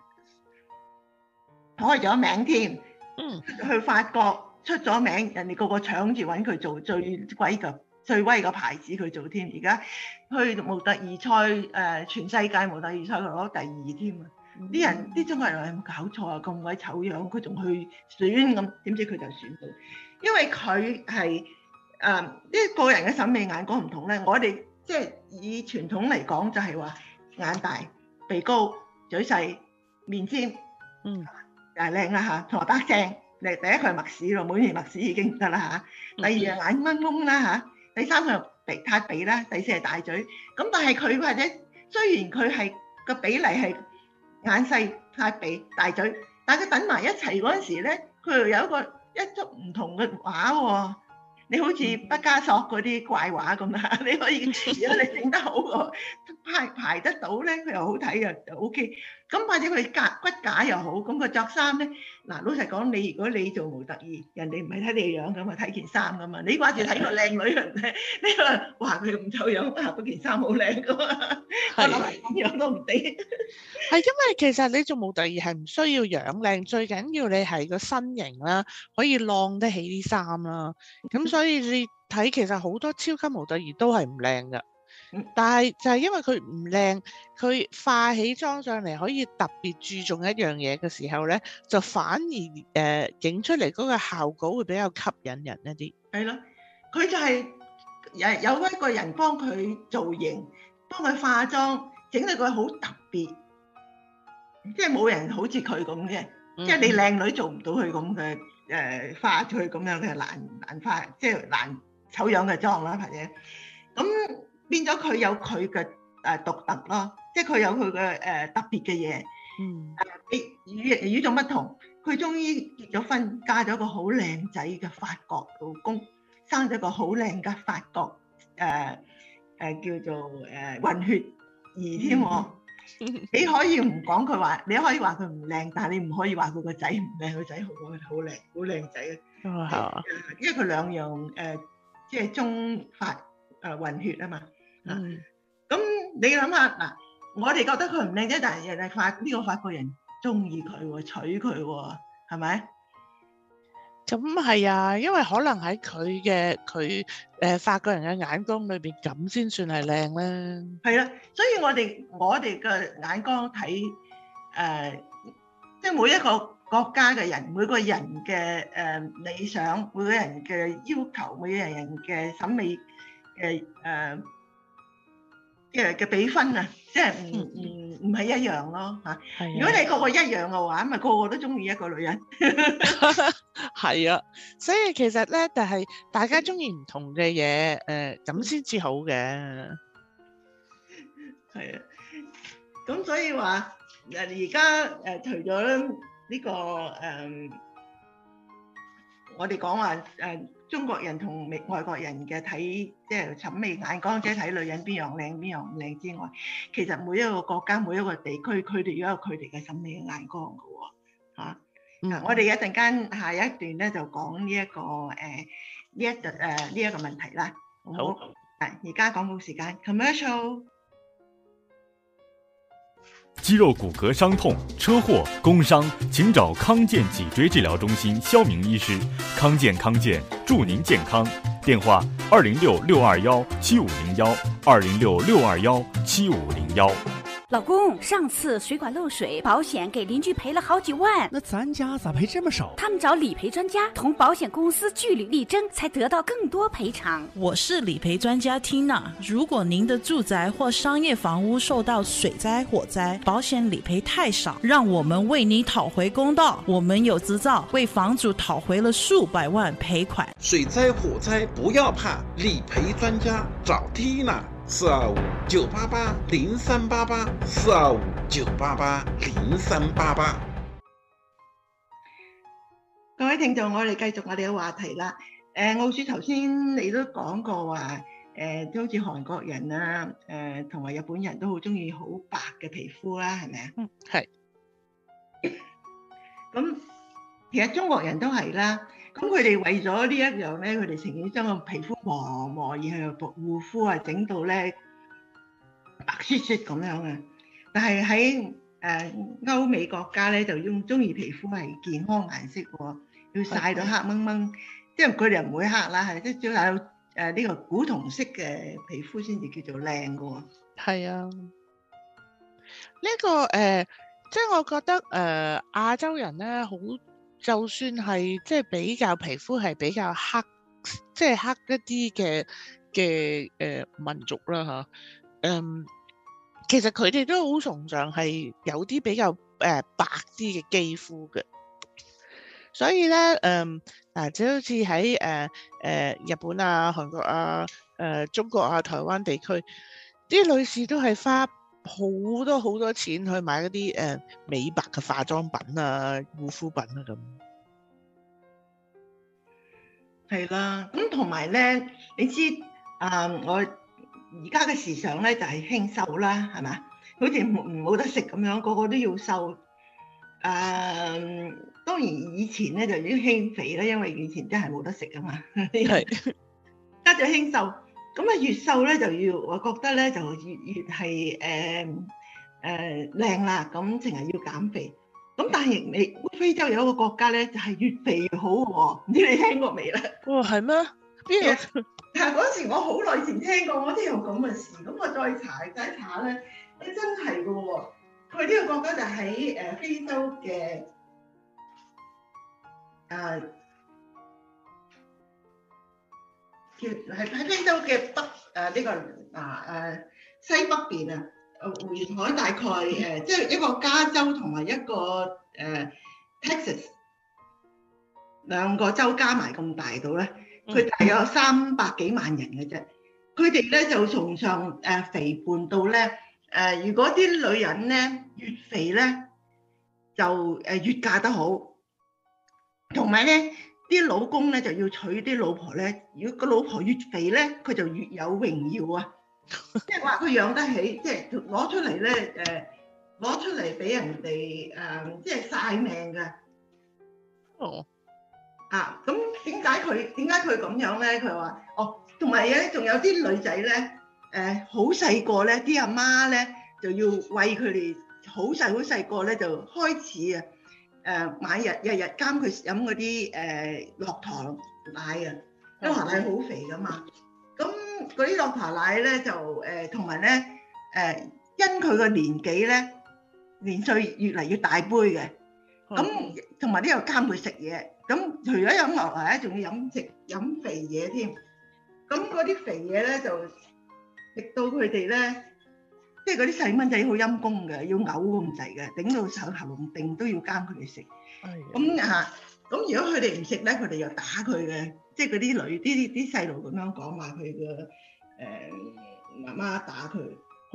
開咗名添。去法國出咗名，人哋個個搶住揾佢做最威嘅牌子佢做添。而家去模特兒賽全世界模特兒賽佢攞第2添啊！啲中國人話有冇搞錯啊？咁鬼醜樣，佢仲去選咁，點知佢就選到？因為佢係啲個人嘅審美眼光唔同咧。我哋即係以傳統嚟講，就係話眼大、鼻高、嘴細、面尖，又係靚啦嚇，同埋把聲。第一佢係墨屎咯，每年墨屎已經唔得啦嚇。第二係眼掹掹啦嚇。第三佢係塌鼻啦。第四係大嘴。咁但係佢或者雖然佢係個比例係眼細、塌鼻、大嘴，但係佢等埋一齊嗰陣時咧，佢又有一幅唔同嘅畫喎。你好似畢加索嗰啲怪畫咁啦，你可以如果你整得好喎，排得到咧，佢又好睇嘅就 OK。咁或者佢骨架又好，咁佢着衫咧，嗱老實講，如果你做模特兒，人哋唔係睇你樣咁啊，睇件衫噶嘛。你掛住睇個靚女人咧，你話哇佢咁醜樣，嗰件衫好靚噶嘛，我諗係咁樣都唔定。 係因為其實你做模特兒係唔需要樣靚，最緊要你係個身形啦，可以晾得起啲衫啦。咁所以你睇其實好多超級模特兒都係唔靚噶。但係就係因為佢唔靚，佢化起妝上嚟可以特別注重一樣嘢嘅時候咧，就反而影出嚟嗰個效果會比較吸引人一啲。 係咯，佢就係有一個人幫佢造型，幫佢化妝，整到佢好特別，即係冇人好似佢咁嘅，即係你靚女做唔到佢咁嘅化佢咁樣嘅難化，即係難醜樣嘅妝啦，或者咁。變咗佢有佢嘅獨特咯，即係佢有佢嘅特別嘅嘢。與眾不同，佢終於結咗婚，嫁咗個好靚仔嘅法國老公，生咗個好靚嘅法國叫做混血兒添喎。你可以唔講佢話，你可以話佢唔靚，但係你唔可以話佢個仔唔靚，佢仔好靚，好靚仔啊！因為佢兩樣即係中法混血啊嘛。咁你諗下嗱，我哋覺得佢唔靚啫，但係人哋呢個法國人中意佢喎，娶佢喎，係咪？ 咁係啊，因為可能喺佢法國人嘅眼光裏邊，咁先算係靚啦。 係啦，所以我哋嘅眼光睇即係每一個國家嘅人，每個人嘅理想，每個人嘅要求，每個人嘅審美嘅比分啊，即係唔係一樣咯嚇。如果你個個一樣嘅話，咪個個都中意一個女人。 係啊，所以其實咧，但係大家中意唔同嘅嘢，咁先至好嘅。 係啊，咁所以話而家除咗呢個我哋講話中國人同外國人嘅睇，即係審美眼光，即係睇女人邊樣靚邊樣唔靚之外，其實每一個國家每一個地區，佢哋都有佢哋嘅審美嘅眼光㗎喎嚇。我哋一陣間下一段咧就講呢一個呢一個問題啦。好，而家廣告時間 commercial。 肌肉骨骼傷痛、車禍、工傷，請找康健脊椎治療中心肖明醫師。康健祝您健康。電話206-621-7501，206-621-7501。 老公，上次水管漏水，保险给邻居赔了好几万， 那咱家咋赔这么少？ 他们找理赔专家同保险公司据理力争，才得到更多赔偿。 我是理赔专家 Tina， 如果您的住宅或商业房屋受到水灾、火灾，保险理赔太少，让我们为你讨回公道。我们有执照，为房主讨回了数百万赔款。 水灾、火灾不要怕，理赔专家找 Tina。425-9888，425-9888，425-9888。 各位聽眾，我哋繼續我哋嘅話題啦。奧鼠頭先你都講過話，都好似韓國人啊，同埋日本人都好中意好白嘅皮膚啦，係咪啊？ 係。 咁其實中國人都係啦。咁佢哋為咗呢一樣咧，佢哋情願將個皮膚磨，然後護膚啊，整到咧白雪雪咁樣嘅。但係喺歐美國家咧，就中意皮膚係健康顏色喎，要曬到黑掹掹，即係佢哋唔會黑啦，係即係要有呢個古銅色嘅皮膚先至叫做靚嘅喎。 係啊，即係我覺得亞洲人咧好。就算係即係比較皮膚係比較黑，即係黑一啲嘅民族啦嚇，其實佢哋都好崇尚係有啲比較白啲嘅肌膚嘅，所以咧就好似喺日本啊、韓國啊、中國啊、台灣地區，啲女士都係花好多錢去買嗰啲美白嘅化妝品啊、護膚品啊咁。 係啦，咁同埋咧，你知我而家嘅時尚咧就係興瘦啦，係咪？好似冇得食咁樣，個個都要瘦。當然以前咧就已經興肥啦，因為以前真係冇得食啊嘛。係。家就興瘦。咁啊越瘦咧就要，我覺得咧就越係靚啦，咁淨係要減肥。咁但係你非洲有一個國家咧，就係越肥越好喎，唔知你聽過未啦？ 哦，係咩？邊個？ 但係嗰時我好耐前聽過，我都有咁嘅事。咁我再查咧，真係㗎喎。佢呢個國家就喺非洲嘅喺非洲嘅北西北邊啊，沿海大概即係一個加州同埋一個Texas 兩個州加埋咁大度咧，佢大約有300幾萬人嘅啫。佢哋咧就崇尚肥胖到咧如果啲女人咧越肥咧就越嫁得好，同埋咧。啲老公咧就要娶啲老婆咧，如果個老婆越肥咧，佢就越有榮耀啊！即係話佢養得起，即係攞出嚟咧攞出嚟俾人哋即係曬命嘅。哦。咁點解佢咁樣咧？佢話同埋咧仲有啲女仔咧好細個咧，啲阿媽咧就要餵佢哋好細個咧就開始啊！日日監佢飲嗰啲落糖奶啊，因為奶好肥噶嘛。咁嗰啲落糖奶咧就同埋咧因佢個年紀咧年歲越嚟越大杯嘅，咁同埋呢又監佢食嘢。咁除咗飲落奶咧，仲要飲肥嘢添。咁嗰啲肥嘢咧就食到佢哋咧。即係嗰啲細蚊仔好陰公嘅，要嘔咁滯嘅，頂到上喉嚨定都要監佢哋食。咁如果佢哋唔食咧，佢哋又打佢嘅。即係嗰啲啲細路咁樣講話，佢嘅媽媽打佢。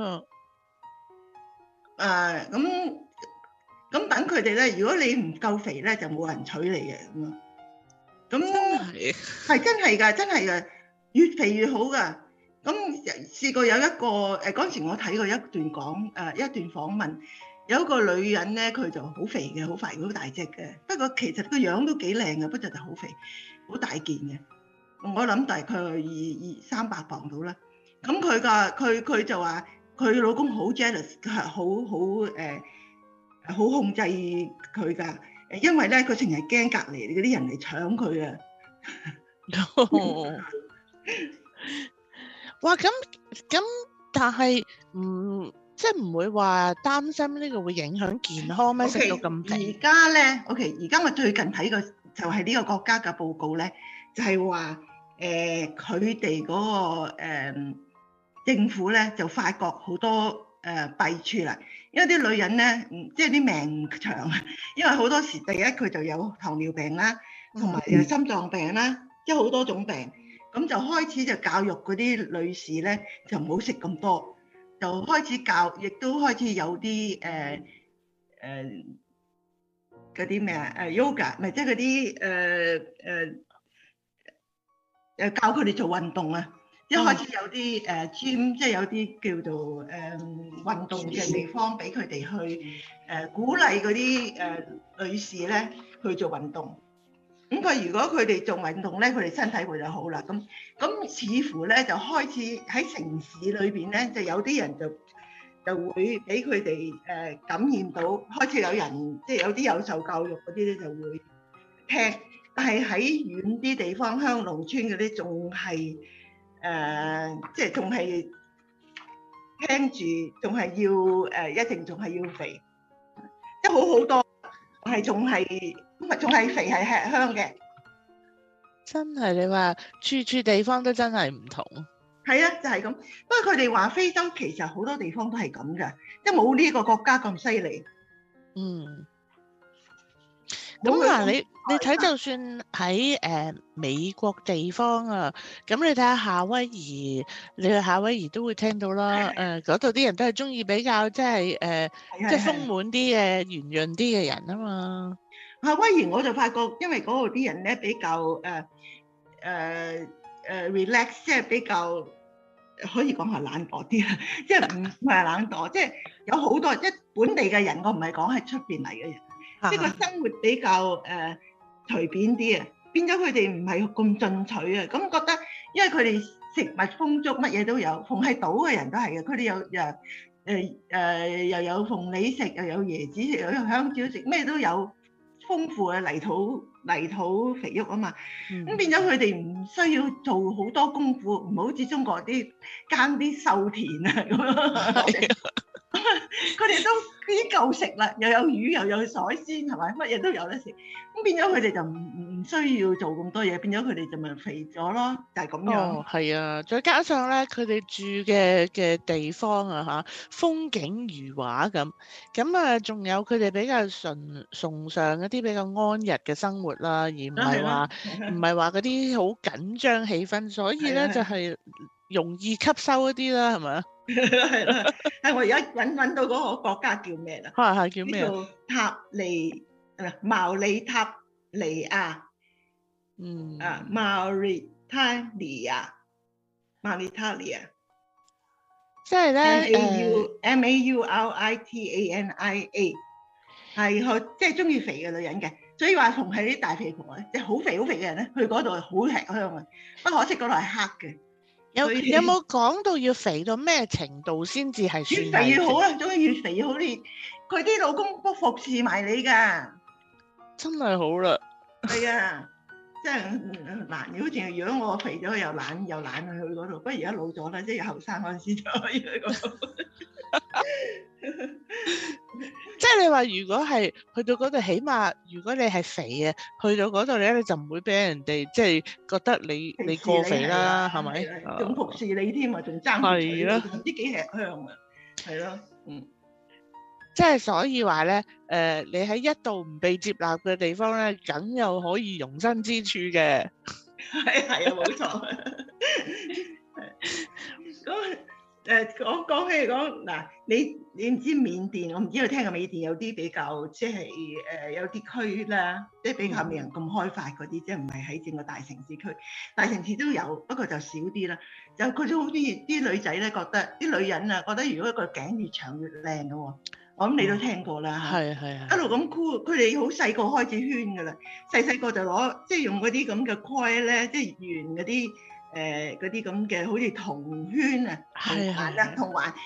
咁等佢哋咧，如果你唔夠肥咧，就冇人娶你嘅咁樣。咁係真係㗎，真係㗎，越肥越好㗎。咁試過有一個嗰陣時我睇過一段訪問，有一個女人咧，佢就好肥嘅，好大隻嘅。不過其實個樣都幾靚嘅，不過就好肥，好大件嘅。我諗大概200-300磅到啦。咁佢就話佢老公好 jealous， 佢係好控制佢㗎。因為咧佢成日驚隔離嗰啲人嚟搶佢啊！ 哇！咁，但係即係唔會話擔心呢個會影響健康咩？食到咁肥。 而家咧而家我最近睇過就係呢個國家嘅報告咧，就係話佢哋嗰個政府咧就發覺好多弊處啦。因為啲女人咧，即係啲命唔長啊。因為好多時第一佢就有糖尿病啦，同埋有心臟病啦，即係好多種病。咁就開始就教育嗰啲女士咧，就唔好食咁多，就開始教，亦都開始有啲嗰啲咩啊yoga，咪即係嗰啲教佢哋做運動啊。一開始有啲gym，即係有啲叫做運動嘅地方俾佢哋去鼓勵嗰啲女士咧去做運動。咁如果佢哋做運動咧，佢哋身體會就好啦。咁似乎咧就開始喺城市裏邊咧，就有啲人就會俾佢哋感染到，開始有人即係有啲有受教育嗰啲咧就會聽。但係喺遠啲地方，鄉農村嗰啲仲係。即係仲係聽住，仲係要一定仲係要肥，即係好多，係仲係肥係吃香嘅。 真係你話處處地方都真係唔同。 係啊，就係咁。不過佢哋話非洲其實好多地方都係咁㗎，即係冇呢個國家咁犀利。 咁嗱，你睇就算喺美國地方啊，咁你睇下夏威夷，你去夏威夷都會聽到啦。嗰度啲人都係中意比較即係即係豐滿啲嘅、圓潤啲嘅人啊嘛。 夏威夷我就發覺，因為嗰度啲人咧比較relax， 即係比較可以講係懶惰啲啦，即係唔係懶惰，即係有好多即係本地嘅人，我唔係講係出邊嚟嘅人。即係個生活比較隨便啲啊，變咗佢哋唔係咁進取啊。咁覺得，因為佢哋食物豐足，乜嘢都有，逢係島嘅人都係嘅。佢哋又有鳳梨食，又有椰子食，又有香蕉食，咩都有豐富嘅泥土肥沃啊嘛。咁變咗佢哋唔需要做好多功夫，唔好似中國啲耕啲秀田啊咁樣。佢哋都已經夠食啦，又有魚又有海鮮，係咪？乜嘢都有得食。咁變咗佢哋就唔需要做咁多嘢，變咗佢哋就咪肥咗咯，就係咁樣。 係啊，再加上咧，佢哋住嘅地方啊風景如畫咁啊，仲有佢哋比較崇尚一啲比較安逸嘅生活啦，而唔係話嗰啲好緊張氣氛，所以咧就係容易吸收一啲啦，係咪啊？ 係啦，我而家揾到嗰個國家叫咩啦？ 係叫咩？ 叫毛里塔尼亞。毛里塔尼亞，即係咧MAURITANIA，係即係中意肥嘅女人嘅，所以話逢係啲大肥婆咧，即係好肥嘅人咧，去嗰度係好吃香啊。不過可惜嗰度係黑嘅。 有冇講到要肥到咩程度先至係算？ 越肥越好啦，總之越肥越好。佢啲老公都服侍埋你㗎， 真係好啦。 係啊，即係難。如果我肥咗又懶去嗰度，不過而家老咗啦，即係後生嗰陣時就可以去嗰度。 即係你話，如果係去到嗰度，起碼如果你係肥嘅，去到嗰度咧，你就唔會俾人哋即係覺得你過肥啦，係咪？ 仲服侍你添啊，仲爭佢，唔知幾吃香啊，係咯， 即係所以話咧，你喺一度唔被接納嘅地方咧，梗有可以容身之處嘅。 係啊，冇錯。講起嗱，你唔知緬甸，我唔知佢聽過緬甸有啲比較即係有啲區啦，即係比較未人咁開發嗰啲，即係唔係喺整個大城市區，大城市都有，不過就少啲啦。就佢都好中意啲女仔咧，覺得啲女人啊，覺得如果個頸越長越靚嘅喎，我諗你都聽過啦嚇。係啊，一路咁箍，佢哋好細個開始圈㗎啦，細個就攞即係用嗰啲咁嘅 coil 咧，即係圓嗰啲。嗰啲咁嘅好似銅圈啊，銅環，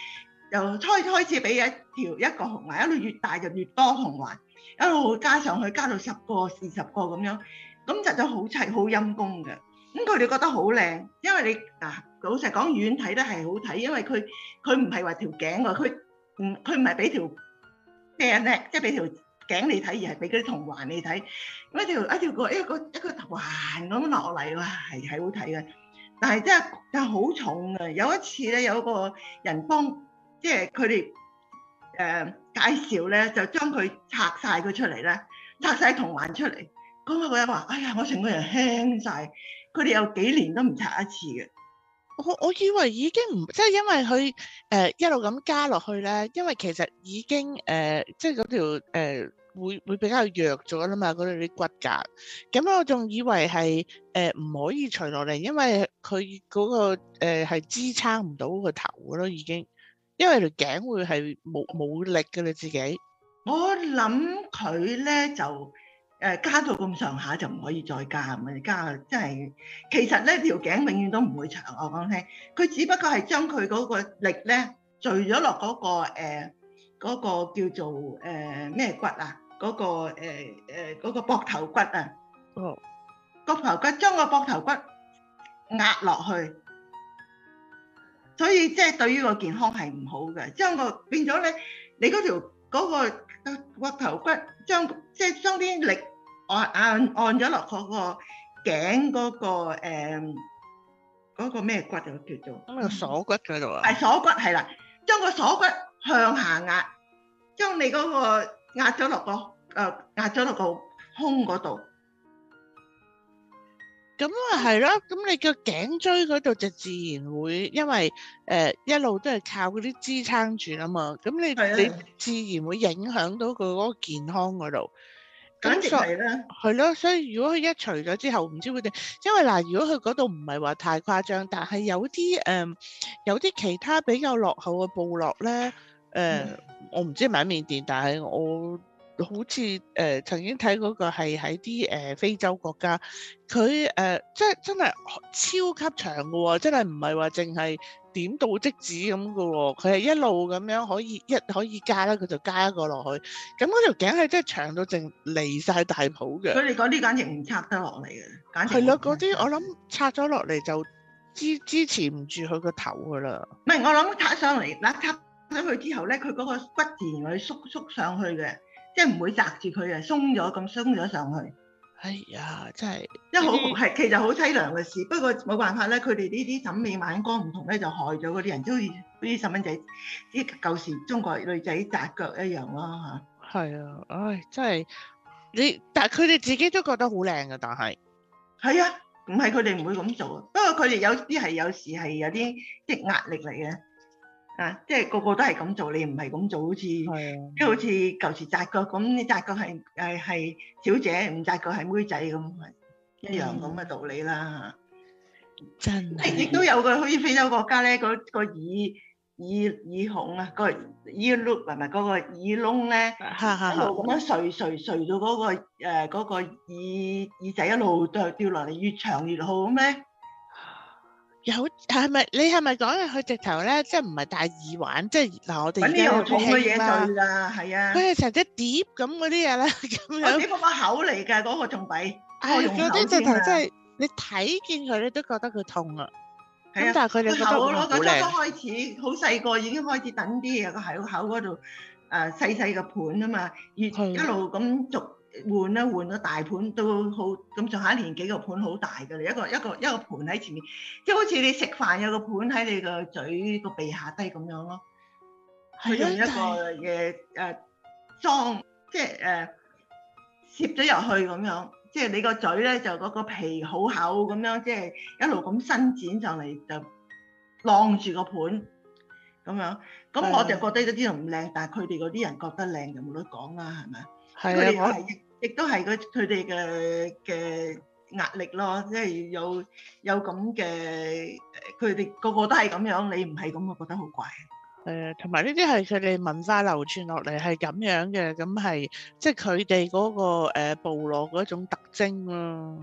開始俾一個紅環，一路越大就越多紅環，一路加上去，加到10個、40個咁樣，咁實在好齊好陰功嘅。咁佢哋覺得好靚，因為你老實講遠睇都係好睇，因為佢唔係話條頸喎，佢唔係俾條頸咧，即係俾條頸你睇，而係俾嗰啲銅環你睇。咁一個環咁落嚟，哇，係好睇嘅。但係真係好重嘅。有一次咧，有個人幫即係佢哋介紹咧，就將佢拆晒佢出嚟咧，拆晒銅環出嚟。咁個人話：哎呀，我成個人輕晒。佢哋有幾年都唔拆一次嘅。 我以為已經唔即係因為佢一路咁加落去咧，因為其實已經即係嗰條會比較弱咗啦嘛，嗰度啲骨骼。咁我仲以為係唔可以除落嚟，因為佢嗰個係支撐唔到個頭嘅咯，已經，因為條頸會係冇力嘅你自己。 我諗佢咧就加到咁上下就唔可以再加，咪加真係其實咧條頸永遠都唔會長。我講聽，佢只不過係將佢嗰個力咧聚咗落嗰個叫做咩骨啊？嗰個膊頭骨啊。 哦。 膊頭骨將個膊頭骨壓落去，所以即係對於個健康係唔好嘅。將個變咗咧，你嗰個膊頭骨將啲力按咗落嗰個頸嗰個咩骨就叫做咁個鎖骨嗰度啊。 係鎖骨係啦，將個鎖骨向下壓，將你嗰個壓咗落個胸嗰度。 咁啊係咯，咁你個頸椎嗰度就自然會，因為一路都係靠嗰啲支撐住啊嘛，咁你自然會影響到佢嗰個健康嗰度。 簡直係啦， 係咯，所以如果佢一除咗之後，唔知會點，因為嗱，如果佢嗰度唔係話太誇張，但係有啲其他比較落後嘅部落咧，我唔知係咪喺緬甸，但係我好似曾經睇嗰個係喺啲非洲國家，佢即係真係超級長嘅喎，真係唔係話淨係點到即止咁嘅喎，佢係一路咁樣可以加啦，佢就加一個落去，咁嗰條頸係真係長到淨離晒大譜嘅。 佢哋嗰啲簡直唔拆得落嚟嘅，簡直係咯，嗰啲我諗拆咗落嚟就支持唔住佢個頭㗎啦。 唔係，我諗拆上嚟嗱，拆咗佢之後咧，佢嗰個骨自然會縮上去嘅。即係唔會擲住佢啊，鬆咗上去。 哎呀，真係， 其實好凄涼嘅事。不過冇辦法咧，佢哋呢啲審美眼光唔同咧，就害咗嗰啲人，都好似啲細蚊仔，啲舊時中國女仔紮腳一樣咯嚇。 係啊，唉，真係但係佢哋自己都覺得好靚嘅，但係係啊，唔係佢哋唔會咁做啊。不過佢哋有時係有啲即係壓力嚟嘅。即係個個都係咁做，你唔係咁做，好似即係好似舊時紮腳咁，你紮腳係小姐，唔紮腳係妹仔咁，一樣咁嘅道理啦。 真係亦都有個好似非洲國家咧，個耳孔啊，個耳窿係咪嗰個耳窿咧，一路咁樣垂到嗰個耳仔一路掉落嚟，越長越好咁咧。 你係咪講嘅佢直頭咧，即係唔係戴耳環，即係嗱我哋而家有重嘅嘢碎啦，係啊， 佢係成隻碟咁嗰啲嘢啦，咁樣。 碟嗰個口嚟㗎，嗰個仲弊。 嗰啲直頭真係你睇見佢你都覺得佢痛啊。係啊，但係佢哋覺得好靚。 佢初初開始好細個已經開始等啲嘢個喺口嗰度細細個盤啊嘛，一路咁逐換個大盤都好咁上下年紀個盤好大㗎啦，一個盤喺前面，即係好似你食飯有個盤喺你個嘴個鼻下低咁樣咯。佢用一個嘢裝，即係攝咗入去咁樣，即係你個嘴咧就嗰個皮好厚咁樣，即係一路咁伸展上嚟就晾住個盤咁樣。咁我就覺得嗰啲唔靚，但係佢哋嗰啲人覺得靚就冇得講啦，係咪？佢哋亦都係佢哋嘅壓力咯，即係有咁嘅，佢哋個個都係咁樣，你唔係咁，我覺得好怪。 同埋呢啲係佢哋文化流傳落嚟係咁樣嘅，咁係即係佢哋嗰個部落嗰種特徵咯。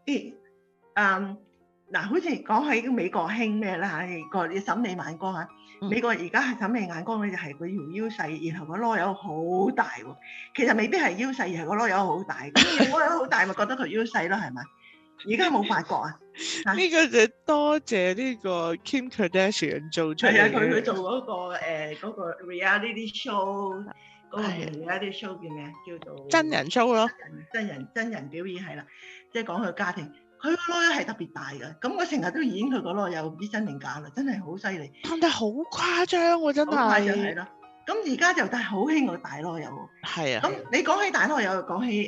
嗱，好似講喺美國興咩啦嚇，個啲審美眼光嚇。 美國而家係審美眼光咧，就係佢條腰細，然後個籮柚好大喎。其實未必係腰細，而係個籮柚好大。咁個籮柚好大，咪覺得佢腰細咯，係咪？而家冇發覺啊？ 呢個就多謝呢個 Kim Kardashian 做出嚟。 係啊，佢做嗰個 reality show， 嗰個 reality show 叫咩？叫做真人 show 咯， 真人表演係啦，即係講佢家庭。佢個籮柚係特別大嘅，咁我成日都演佢個籮柚，唔知真定假啦，真係好犀利。 但係好誇張喎，真係。 好誇張係啦。咁而家就但係好興個大籮柚喎。係啊。咁你講起大籮柚，講起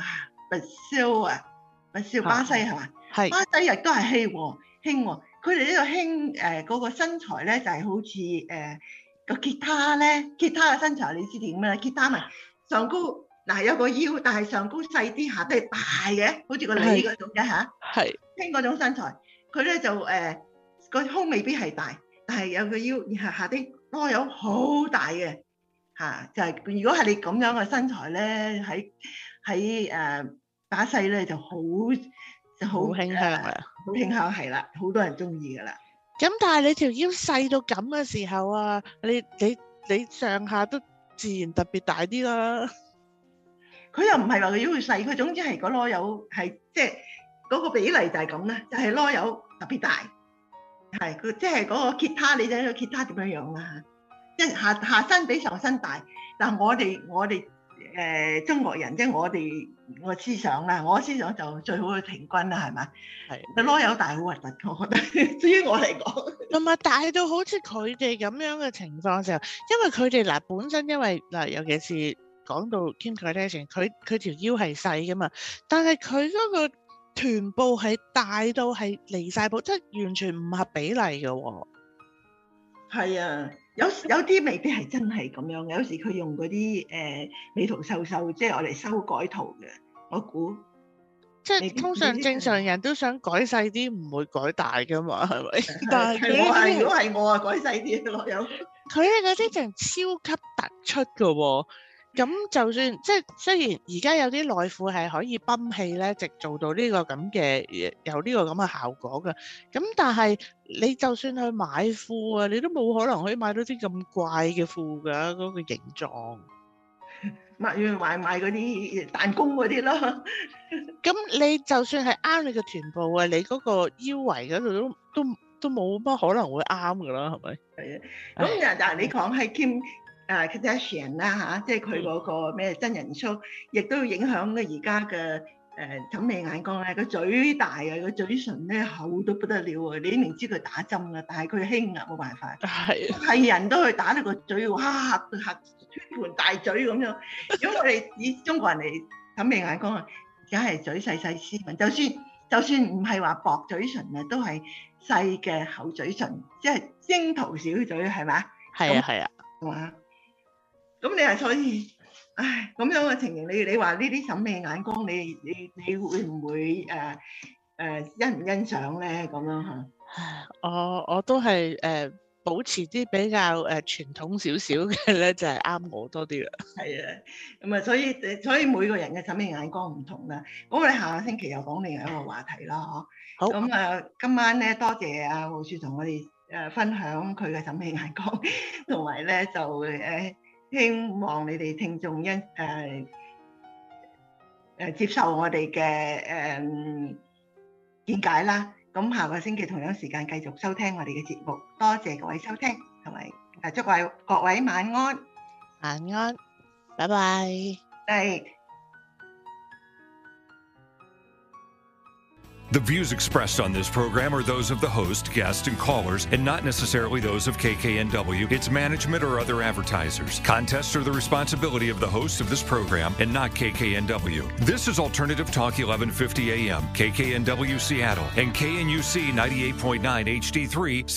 Brazil巴西係嘛？係。巴西亦都係興喎。佢哋呢個興嗰個身材咧，就係好似個吉他咧，吉他嘅身材你知點咧？吉他咪上高。嗱，有個腰，但係上高細啲，下低大嘅，好似個梨嗰種嘅嚇。係興嗰種身材，佢咧就個胸未必係大，但係有個腰，然後下啲籮柚好大嘅嚇，就係如果係你咁樣嘅身材咧，喺巴西咧就好興香啦，好興香係啦，好多人中意噶啦。 咁但係你條腰細到咁嘅時候啊，你上下都自然特別大啲啦。 佢又唔係話佢腰細，佢總之係個籮柚係即係嗰個比例就係咁啦，就係籮柚特別大，係佢即係嗰個吉他，你睇個吉他點樣樣啦嚇，即係下身比上身大，但係我哋中國人即係我思想啦，我思想就最好去平均啦，係咪？係個籮柚大好核突，我覺得。至於我嚟講， 同埋大到好似佢哋咁樣嘅情況時候，因為佢哋嗱本身因為嗱尤其是。講到 Kim Kardashian， 佢條腰係細噶嘛，但係佢嗰個臀部係大到係離晒譜，即係完全唔合比例嘅喎。 係啊，有啲未必係真係咁樣嘅，有時佢用嗰啲美圖秀秀，即係我哋修改圖嘅，我估。 即係通常正常人都想改細啲，唔會改大噶嘛，係咪？但係如果係我啊，改細啲嘅囉柚。 佢哋嗰啲就超級突出嘅喎。咁就算即係雖然而家有啲內褲係可以泵氣咧，直做到呢個咁嘅有呢個咁嘅效果嘅。咁但係你就算去買褲啊，你都冇可能可以買到啲咁怪嘅褲㗎，嗰個形狀。 買嗰啲彈弓嗰啲咯。 咁你就算係啱你嘅臀部啊，你嗰個腰圍嗰度都冇乜可能會啱㗎啦，係咪？係啊。咁但係你講係 Kim Kardashian 啦嚇，即係佢嗰個咩真人 show，亦都影響咧而家嘅審美眼光咧。個嘴大啊，個嘴唇咧厚到不得了啊！你明知佢打針啦，但係佢興啊，冇辦法。係人都去打你個嘴，哇嚇穿盤大嘴咁樣。如果我哋以中國人嚟審美眼光啊，梗係嘴細細斯文。就算唔係話薄嘴唇啊，都係細嘅厚嘴唇，即係櫻桃小嘴，係咪？係啊係啊，係嘛？咁你係所以，唉，咁樣嘅情形，你話呢啲審美眼光，你會唔會欣唔欣賞咧？咁樣嚇？我都係保持啲比較傳統少少嘅咧，就係啱我多啲啦。係啊，咁啊，所以每個人嘅審美眼光唔同啦。咁我哋下個星期又講另外一個話題啦，嗬。好。咁今晚咧多謝阿浩雪同我哋分享佢嘅審美眼光，同埋咧就希望你哋聽眾接受我哋嘅見解啦。咁下個星期同樣時間繼續收聽我哋嘅節目。多謝各位收聽，同埋祝各位晚安。晚安，拜拜。係。 The views expressed on this program are those of the host, guests, and callers, and not necessarily those of KKNW, its management, or other advertisers. Contests are the responsibility of the host of this program and not KKNW. This is Alternative Talk 1150 AM, KKNW Seattle, and KNUC 98.9 HD3.